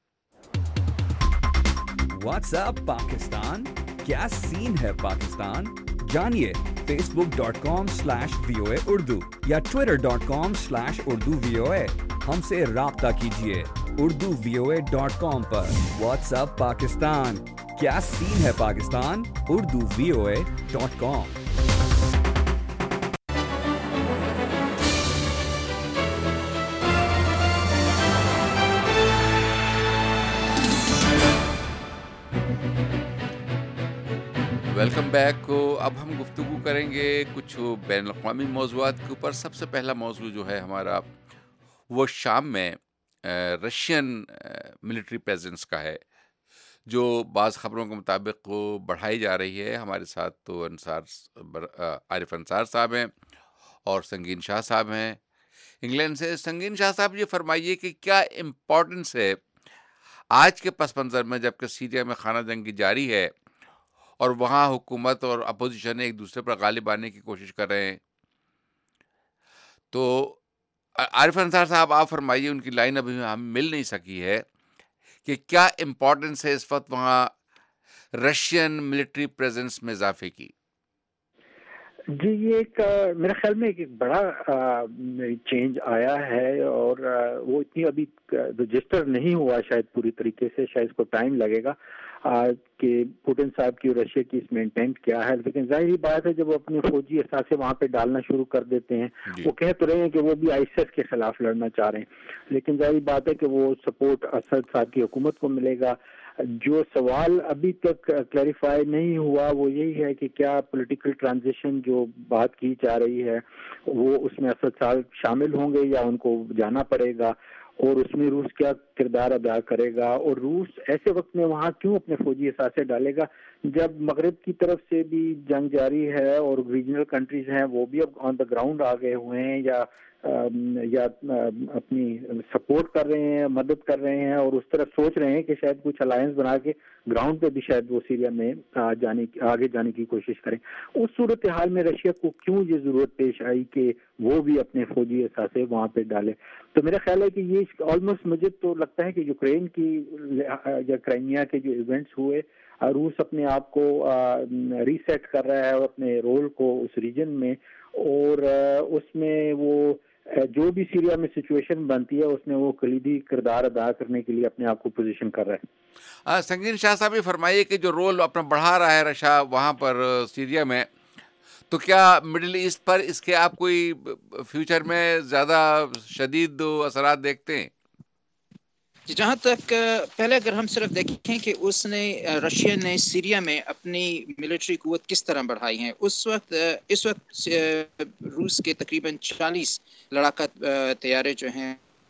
واٹس اپ پاکستان، کیا سین ہے پاکستان؟ جانیے facebook.com/VOA Urdu یا twitter.com/Urdu VOA. ہم سے رابطہ کیجیے urduvoa.com پر. واٹس اپ پاکستان، کیا سین ہے پاکستان؟ urduvoa.com. Welcome back. اب ہم گفتگو کریں گے کچھ بین الاقوامی موضوعات کے اوپر. سب سے پہلا موضوع جو ہے ہمارا وہ شام میں رشین ملٹری پریزنس کا ہے، جو بعض خبروں کے مطابق بڑھائی جا رہی ہے. ہمارے ساتھ تو عارف انصار صاحب ہیں اور سنگین شاہ صاحب ہیں انگلینڈ سے. سنگین شاہ صاحب یہ فرمائیے کہ کیا امپورٹنس ہے آج کے پس منظر میں جبکہ سیریا میں خانہ جنگی جاری ہے اور وہاں حکومت اور اپوزیشن ایک دوسرے پر غالب آنے کی کوشش کر رہے ہیں، تو عارف انصار صاحب آپ فرمائیے، ان کی لائن ابھی ہم مل نہیں سکی ہے کہ کیا امپورٹنس ہے اس وقت وہاں رشین ملٹری پریزنس میں اضافے کی؟ جی یہ ایک میرے خیال میں ایک بڑا چینج آیا ہے، اور وہ اتنی ابھی رجسٹر نہیں ہوا شاید پوری طریقے سے، شاید اس کو ٹائم لگے گا کہ پوٹن صاحب کی اور رشیا کی اس میں انٹینٹ کیا ہے. لیکن ظاہری بات ہے جب وہ اپنے فوجی اثاثے وہاں پہ ڈالنا شروع کر دیتے ہیں، وہ کہہ تو رہے ہیں کہ وہ بھی ISIS کے خلاف لڑنا چاہ رہے ہیں، لیکن ظاہری بات ہے کہ وہ سپورٹ اسد صاحب کی حکومت کو ملے گا. جو سوال ابھی تک کلیریفائی نہیں ہوا وہ یہی ہے کہ کیا پولیٹیکل ٹرانزیشن جو بات کی جا رہی ہے وہ اس میں اسد صاحب شامل ہوں گے یا ان کو جانا پڑے گا، اور اس میں روس کیا کردار ادا کرے گا، اور روس ایسے وقت میں وہاں کیوں اپنے فوجی اثاثے ڈالے گا جب مغرب کی طرف سے بھی جنگ جاری ہے اور ریجنل کنٹریز ہیں وہ بھی اب آن دا گراؤنڈ آ گئے ہوئے ہیں یا اپنی سپورٹ کر رہے ہیں، مدد کر رہے ہیں، اور اس طرف سوچ رہے ہیں کہ شاید کچھ الائنس بنا کے گراؤنڈ پہ بھی شاید وہ سیریا میں آگے جانے کی کوشش کریں. اس صورتحال میں رشیا کو کیوں یہ ضرورت پیش آئی کہ وہ بھی اپنے فوجی اثاثے وہاں پہ ڈالے؟ تو میرا خیال ہے کہ یہ آلموسٹ مجھے تو لگتا ہے کہ یوکرین کی یا کرائمیا کے جو ایونٹس ہوئے، روس اپنے آپ کو ریسیٹ کر رہا ہے اپنے رول کو اس ریجن میں، اور اس میں وہ جو بھی سیریا میں سچویشن بنتی ہے اس میں وہ کلیدی کردار ادا کرنے کے لیے اپنے آپ کو پوزیشن کر رہا ہے. سنگین شاہ صاحب یہ فرمائیے کہ جو رول اپنا بڑھا رہا ہے رشیا وہاں پر سیریا میں، تو کیا مڈل ایسٹ پر اس کے آپ کوئی فیوچر میں زیادہ شدید اثرات دیکھتے ہیں؟ جہاں تک پہلے اگر ہم صرف دیکھیں کہ اس نے رشیا نے سیریا میں اپنی ملٹری قوت کس طرح بڑھائی ہے، اس وقت روس کے تقریباً 40 لڑاکا طیارے جو ہیں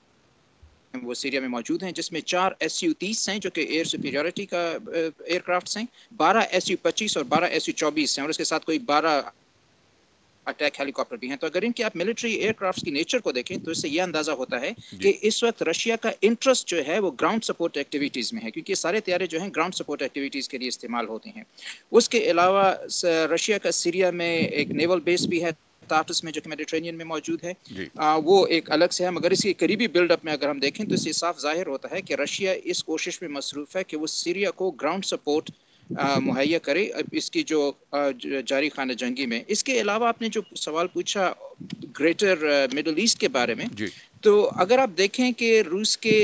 وہ سیریا میں موجود ہیں، جس میں 4 Su-30 ہیں جو کہ ایئر سپیریورٹی کا ایئر کرافٹس ہیں، 12 Su-25 اور 12 Su-24 ہیں، اور اس کے ساتھ کوئی 12 اٹیک ہیلی کاپٹر بھی ہیں. تو اگر ان کی آپ ملٹری ایئر کرافٹس کی نیچر کو دیکھیں تو اس سے یہ اندازہ ہوتا ہے کہ اس وقت رشیا کا انٹرسٹ جو ہے وہ گراؤنڈ سپورٹ ایکٹیویٹیز میں ہے، کیونکہ یہ سارے طیارے جو ہیں گراؤنڈ سپورٹ ایکٹیویٹیز کے لیے استعمال ہوتے ہیں. اس کے علاوہ رشیا کا سیریا میں ایک نیول بیس بھی ہے تارٹس میں جو کہ میڈیٹرینین میں موجود ہے، وہ ایک الگ سے ہے، مگر اس کی قریبی بلڈ اپ میں اگر ہم دیکھیں تو اس سے صاف ظاہر ہوتا ہے کہ رشیا اس کوشش میں مصروف ہے کہ وہ سیریا کو گراؤنڈ سپورٹ مہیا کرے اس کی جو جاری خانہ جنگی میں. اس کے علاوہ آپ نے جو سوال پوچھا گریٹر مڈل ایسٹ کے بارے میں، تو اگر آپ دیکھیں کہ روس کے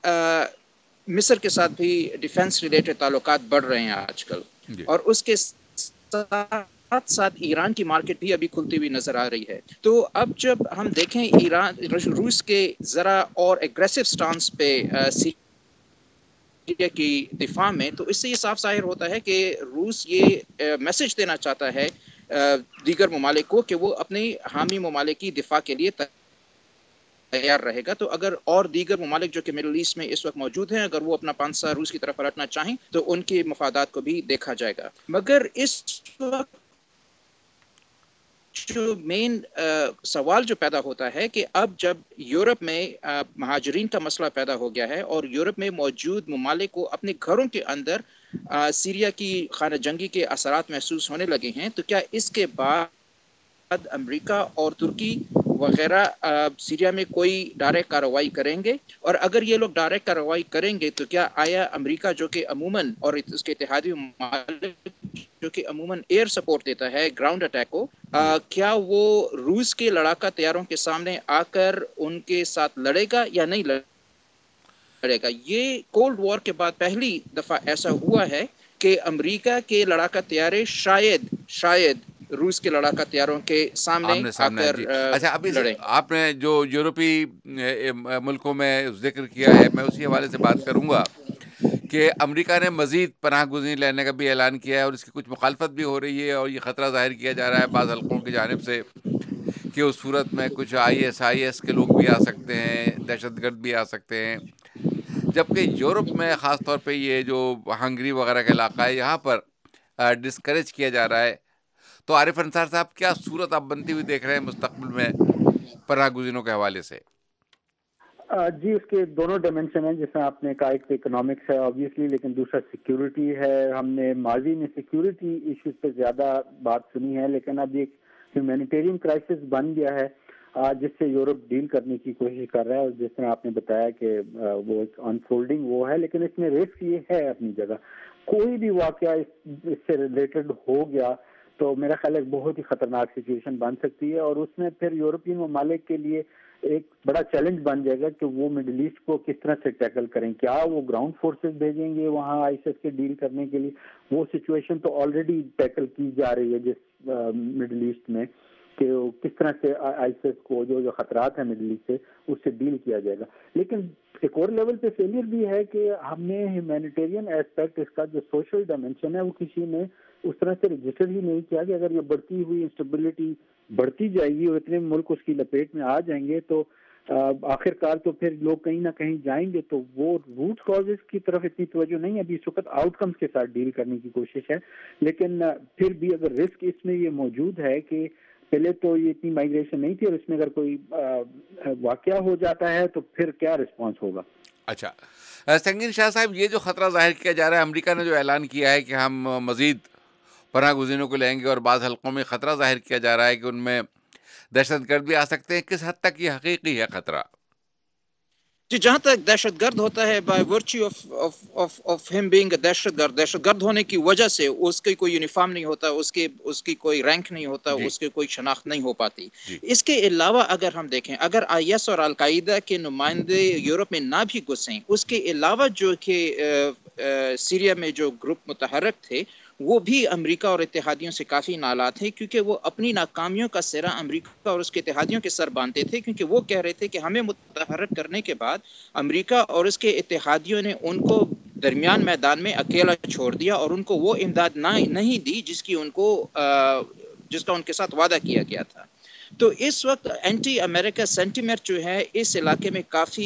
مصر کے ساتھ بھی ڈیفنس ریلیٹڈ تعلقات بڑھ رہے ہیں آج کل، اور اس کے ساتھ ساتھ ایران کی مارکیٹ بھی ابھی کھلتی ہوئی نظر آ رہی ہے. تو اب جب ہم دیکھیں روس کے ذرا اور ایگریسو سٹانس پہ سیریا کی دفاع میں، تو اس سے یہ صاف ظاہر ہوتا ہے کہ روس یہ میسج دینا چاہتا ہے دیگر ممالک کو کہ وہ اپنی حامی ممالک کی دفاع کے لیے تیار رہے گا. تو اگر اور دیگر ممالک جو کہ مڈل ایسٹ میں اس وقت موجود ہیں اگر وہ اپنا پانسا روس کی طرف پلٹنا چاہیں تو ان کے مفادات کو بھی دیکھا جائے گا. مگر اس وقت جو مین سوال جو پیدا ہوتا ہے کہ اب جب یورپ میں مہاجرین کا مسئلہ پیدا ہو گیا ہے اور یورپ میں موجود ممالک کو اپنے گھروں کے اندر سیریا کی خانہ جنگی کے اثرات محسوس ہونے لگے ہیں، تو کیا اس کے بعد امریکہ اور ترکی وغیرہ سیریا میں کوئی ڈائریکٹ کارروائی کریں گے؟ اور اگر یہ لوگ ڈائریکٹ کارروائی کریں گے تو کیا آیا امریکہ جو کہ عموماً اور اس کے اتحادی ممالک جو کہ عموماً ایئر سپورٹ دیتا ہے گراؤنڈ اٹیک کو، کیا وہ روس کے لڑاکا طیاروں کے سامنے آ کر ان کے ساتھ لڑے گا یا نہیں لڑے گا؟ یہ کولڈ وار کے بعد پہلی دفعہ ایسا ہوا ہے کہ امریکہ کے لڑاکا طیارے شاید روس کے لڑاکا طیاروں کے سامنے آ کر اچھا، ابھی آپ نے جو یورپی ملکوں میں ذکر کیا ہے میں اسی حوالے سے بات کروں گا کہ امریکہ نے مزید پناہ گزین لینے کا بھی اعلان کیا ہے اور اس کی کچھ مخالفت بھی ہو رہی ہے، اور یہ خطرہ ظاہر کیا جا رہا ہے بعض حلقوں کی جانب سے کہ اس صورت میں کچھ IS کے لوگ بھی آ سکتے ہیں، دہشت گرد بھی آ سکتے ہیں. جبکہ یورپ میں خاص طور پہ یہ جو ہنگری وغیرہ کا علاقہ ہے یہاں پر ڈسکریج کیا جا رہا ہے. تو عارف انصار صاحب کیا صورت آپ بنتی ہوئی دیکھ رہے ہیں مستقبل میں پناہ گزینوں کے حوالے سے؟ جی اس کے دونوں ڈائمینشن ہیں، جس میں آپ نے کہا ایک تو اکنامکس ہے آبویسلی، لیکن دوسرا سیکیورٹی ہے. ہم نے ماضی میں سیکیورٹی ایشوز پہ زیادہ بات سنی ہے، لیکن اب ایک ہیومینیٹیرین کرائسس بن گیا ہے جس سے یورپ ڈیل کرنے کی کوشش کر رہا ہے. اور جس طرح آپ نے بتایا کہ وہ ایک انفولڈنگ وہ ہے، لیکن اس میں رسک یہ ہے اپنی جگہ. کوئی بھی واقعہ اس سے ریلیٹڈ ہو گیا تو میرا خیال ہے بہت ہی خطرناک سچویشن بن سکتی ہے، اور اس میں پھر یورپین ممالک کے لیے ایک بڑا چیلنج بن جائے گا کہ وہ مڈل ایسٹ کو کس طرح سے ٹیکل کریں. کیا وہ گراؤنڈ فورسز بھیجیں گے وہاں آئی ایس کے ڈیل کرنے کے لیے؟ وہ سچویشن تو آلریڈی ٹیکل کی جا رہی ہے جس مڈل ایسٹ میں، کہ کس طرح سے آئی ایس کو جو خطرات ہیں مڈل ایسٹ سے اس سے ڈیل کیا جائے گا. لیکن ایک اور لیول پہ فیلئر بھی ہے کہ ہم نے ہیومینیٹیرین ایسپیکٹ، اس کا جو سوشل ڈائمینشن ہے، وہ کسی نے اس طرح سے رجسٹر ہی نہیں کیا کہ اگر یہ بڑھتی ہوئی انسٹیبلٹی بڑھتی جائے گی اور اتنے ملک اس کی لپیٹ میں آ جائیں گے تو آخر کار تو پھر لوگ کہیں نہ کہیں جائیں گے. تو وہ روٹ کازز کی طرف اتنی توجہ نہیں ہے ابھی اس وقت، آؤٹ کمز کے ساتھ ڈیل کرنے کی کوشش ہے. لیکن پھر بھی اگر رسک اس میں یہ موجود ہے کہ پہلے تو یہ اتنی مائگریشن نہیں تھی، اور اس میں اگر کوئی واقعہ ہو جاتا ہے تو پھر کیا رسپانس ہوگا. اچھا سنگین شاہ صاحب، یہ جو خطرہ ظاہر کیا جا رہا ہے، امریکہ نے جو اعلان کیا ہے کہ ہم مزید پناہ گزینوں کو لیں گے، اور بعض حلقوں میں خطرہ ظاہر کیا جا رہا ہے کہ ان میں دہشت گرد بھی آ سکتے ہیں، کس حد تک یہ حقیقی ہے خطرہ؟ جی جہاں تک دہشت گرد ہوتا ہے، بائی ورچو آف ہم بینگ دہشت گرد ہونے کی وجہ سے اس کی کوئی یونیفارم نہیں ہوتا، اس کی کوئی رینک نہیں ہوتا، اس کی کوئی شناخت نہیں ہو پاتی. اس کے علاوہ اگر ہم دیکھیں، اگر آئی ایس اور القاعدہ کے نمائندے یورپ میں نہ بھی گھسیں، اس کے علاوہ جو کہ سیریا میں جو گروپ متحرک تھے وہ بھی امریکہ اور اتحادیوں سے کافی نالاں تھے، کیونکہ وہ اپنی ناکامیوں کا سہرا امریکہ اور اس کے اتحادیوں کے سر باندھتے تھے، کیونکہ وہ کہہ رہے تھے کہ ہمیں متحرک کرنے کے بعد امریکہ اور اس کے اتحادیوں نے ان کو درمیان میدان میں اکیلا چھوڑ دیا اور ان کو وہ امداد نہیں دی جس کا ان کے ساتھ وعدہ کیا گیا تھا. تو اس وقت اینٹی امریکہ سینٹیمنٹ جو ہے اس علاقے میں کافی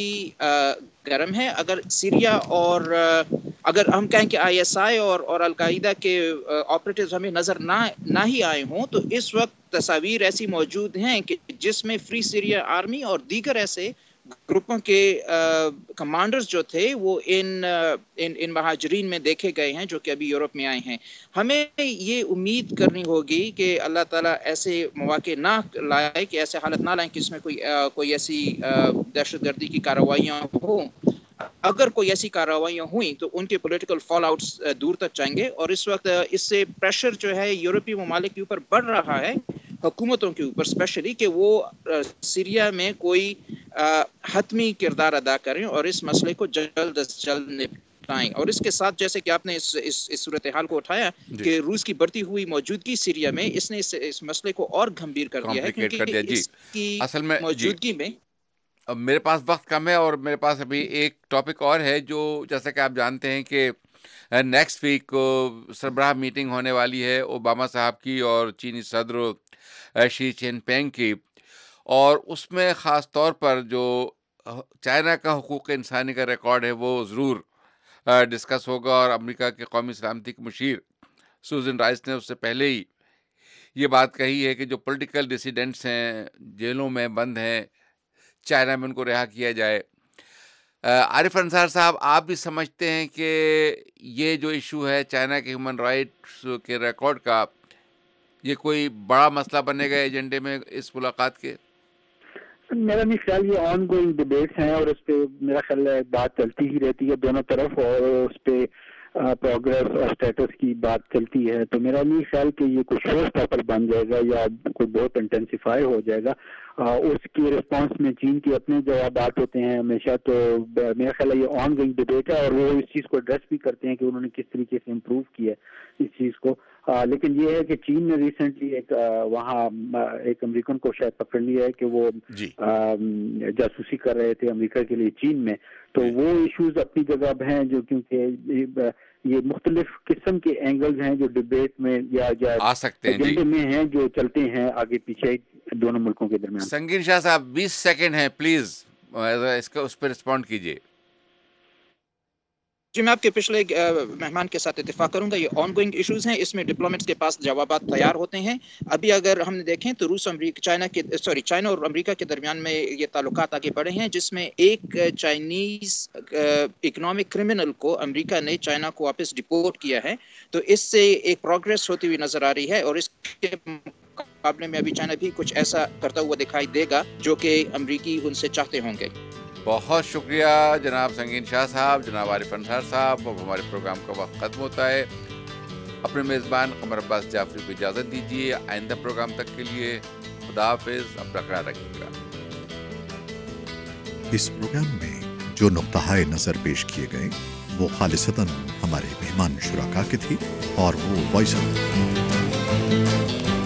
گرم ہے. اگر سیریا اور اگر ہم کہیں کہ آئی ایس آئی اور القاعدہ کے آپریٹیوز ہمیں نظر نہ ہی آئے ہوں، تو اس وقت تصاویر ایسی موجود ہیں کہ جس میں فری سیریا آرمی اور دیگر ایسے گروپوں کے کمانڈرز جو تھے وہ ان مہاجرین میں دیکھے گئے ہیں جو کہ ابھی یورپ میں آئے ہیں. ہمیں یہ امید کرنی ہوگی کہ اللہ تعالیٰ ایسے مواقع نہ لائے، کہ ایسے حالت نہ لائیں کہ اس میں کوئی ایسی دہشت گردی کی کارروائیاں ہوں. اگر کوئی ایسی کارروائیاں ہوئیں تو ان کے پولیٹیکل فال آؤٹس دور تک جائیں گے، اور اس وقت اس سے پریشر جو ہے یورپی ممالک کے اوپر بڑھ رہا ہے، حکومتوں کے اوپر اسپیشلی، کہ وہ سیریا میں کوئی حتمی کردار ادا کریں اور اس مسئلے کو جلد از جلد نپٹائیں. اور اس کے ساتھ جیسے کہ آپ نے اس صورتحال کو اٹھایا کہ روس کی بڑھتی ہوئی موجودگی سیریا میں، اس نے اس مسئلے کو اور گھمبیر کر دیا ہے، کیونکہ اس کی موجودگی میں میرے پاس وقت کم ہے، اور میرے پاس ابھی ایک ٹاپک اور ہے جو جیسا کہ آپ جانتے ہیں کہ نیکسٹ ویک کو سربراہ میٹنگ ہونے والی ہے اوباما صاحب کی اور چینی صدر شی جن پینگ کی، اور اس میں خاص طور پر جو چائنا کا حقوق انسانی کا ریکارڈ ہے وہ ضرور ڈسکس ہوگا. اور امریکہ کے قومی سلامتی کی مشیر سوزن رائس نے اس سے پہلے ہی یہ بات کہی ہے کہ جو پولیٹیکل ڈیسیڈنٹس ہیں، جیلوں میں بند ہیں، چائنا میں ان کو رہا کیا جائے. عارف انصار صاحب، آپ بھی سمجھتے ہیں کہ یہ جو ایشو ہے چائنا کے ہیومن رائٹس کے ریکارڈ کا، یہ کوئی بڑا مسئلہ بنے گا ایجنڈے میں اس ملاقات کے؟ میرا نہیں خیال، یہ آن گوئنگ ڈیبیٹس ہیں اور اس پہ میرا خیال ہے بات چلتی ہی رہتی ہے دونوں طرف، اور اس پہ پروگریس اور اسٹیٹس کی بات چلتی ہے. تو میرا نہیں خیال کہ یہ کوئی شو اسٹاپر بن جائے گا یا کوئی بہت انٹینسیفائی ہو جائے گا. اس کی رسپانس میں چین کے اپنے جوابات ہوتے ہیں ہمیشہ. تو میرا خیال ہے یہ آن گوئنگ ڈیبیٹ ہے، اور وہ اس چیز کو ایڈریس بھی کرتے ہیں کہ انہوں نے کس طریقے سے امپروو کیا ہے اس چیز کو. لیکن یہ ہے کہ چین نے ریسنٹلی وہاں ایک امریکن کو شاید پکڑ لیا ہے کہ وہ جاسوسی کر رہے تھے امریکہ کے لیے چین میں. تو وہ ایشوز اپنی جگہ ہیں، جو کیونکہ یہ مختلف قسم کے اینگلز ہیں جو ڈبیٹ میں یا آ سکتے ہیں، ایجنڈے میں ہیں، جو چلتے ہیں آگے پیچھے دونوں ملکوں کے درمیان. سنگین شاہ صاحب 20 سیکنڈ ہیں، پلیز اس پہ رسپونڈ کیجیے. جی میں آپ کے پچھلے مہمان کے ساتھ اتفاق کروں گا. یہ آن گوئنگ ایشوز ہیں, اس میں ڈپلومیٹس کے پاس جوابات تیار ہوتے ہیں. ابھی اگر ہم دیکھیں تو چائنا اور امریکہ کے درمیان میں یہ تعلقات آگے بڑھے ہیں, جس میں ایک چائنیز اکنامک کرمنل کو امریکہ نے چائنا کو واپس ڈپورٹ کیا ہے. تو اس سے ایک پروگریس ہوتی ہوئی نظر آ رہی ہے, اور اس کے مقابلے میں ابھی چائنا بھی کچھ ایسا کرتا ہوا دکھائی دے گا جو کہ امریکی ان سے چاہتے ہوں گے. بہت شکریہ جناب سنگین شاہ صاحب, جناب عارف انصار صاحب. اب ہمارے پروگرام کا وقت ختم ہوتا ہے. اپنے میزبان قمر عباس جعفری کو اجازت دیجیے. آئندہ پروگرام تک کے لیے خدا حافظ, اپنا خیال رکھیے گا. اس پروگرام میں جو نقطۂ نظر پیش کیے گئے وہ خالصتاً ہمارے مہمان شرکا کے تھے اور وہ وائس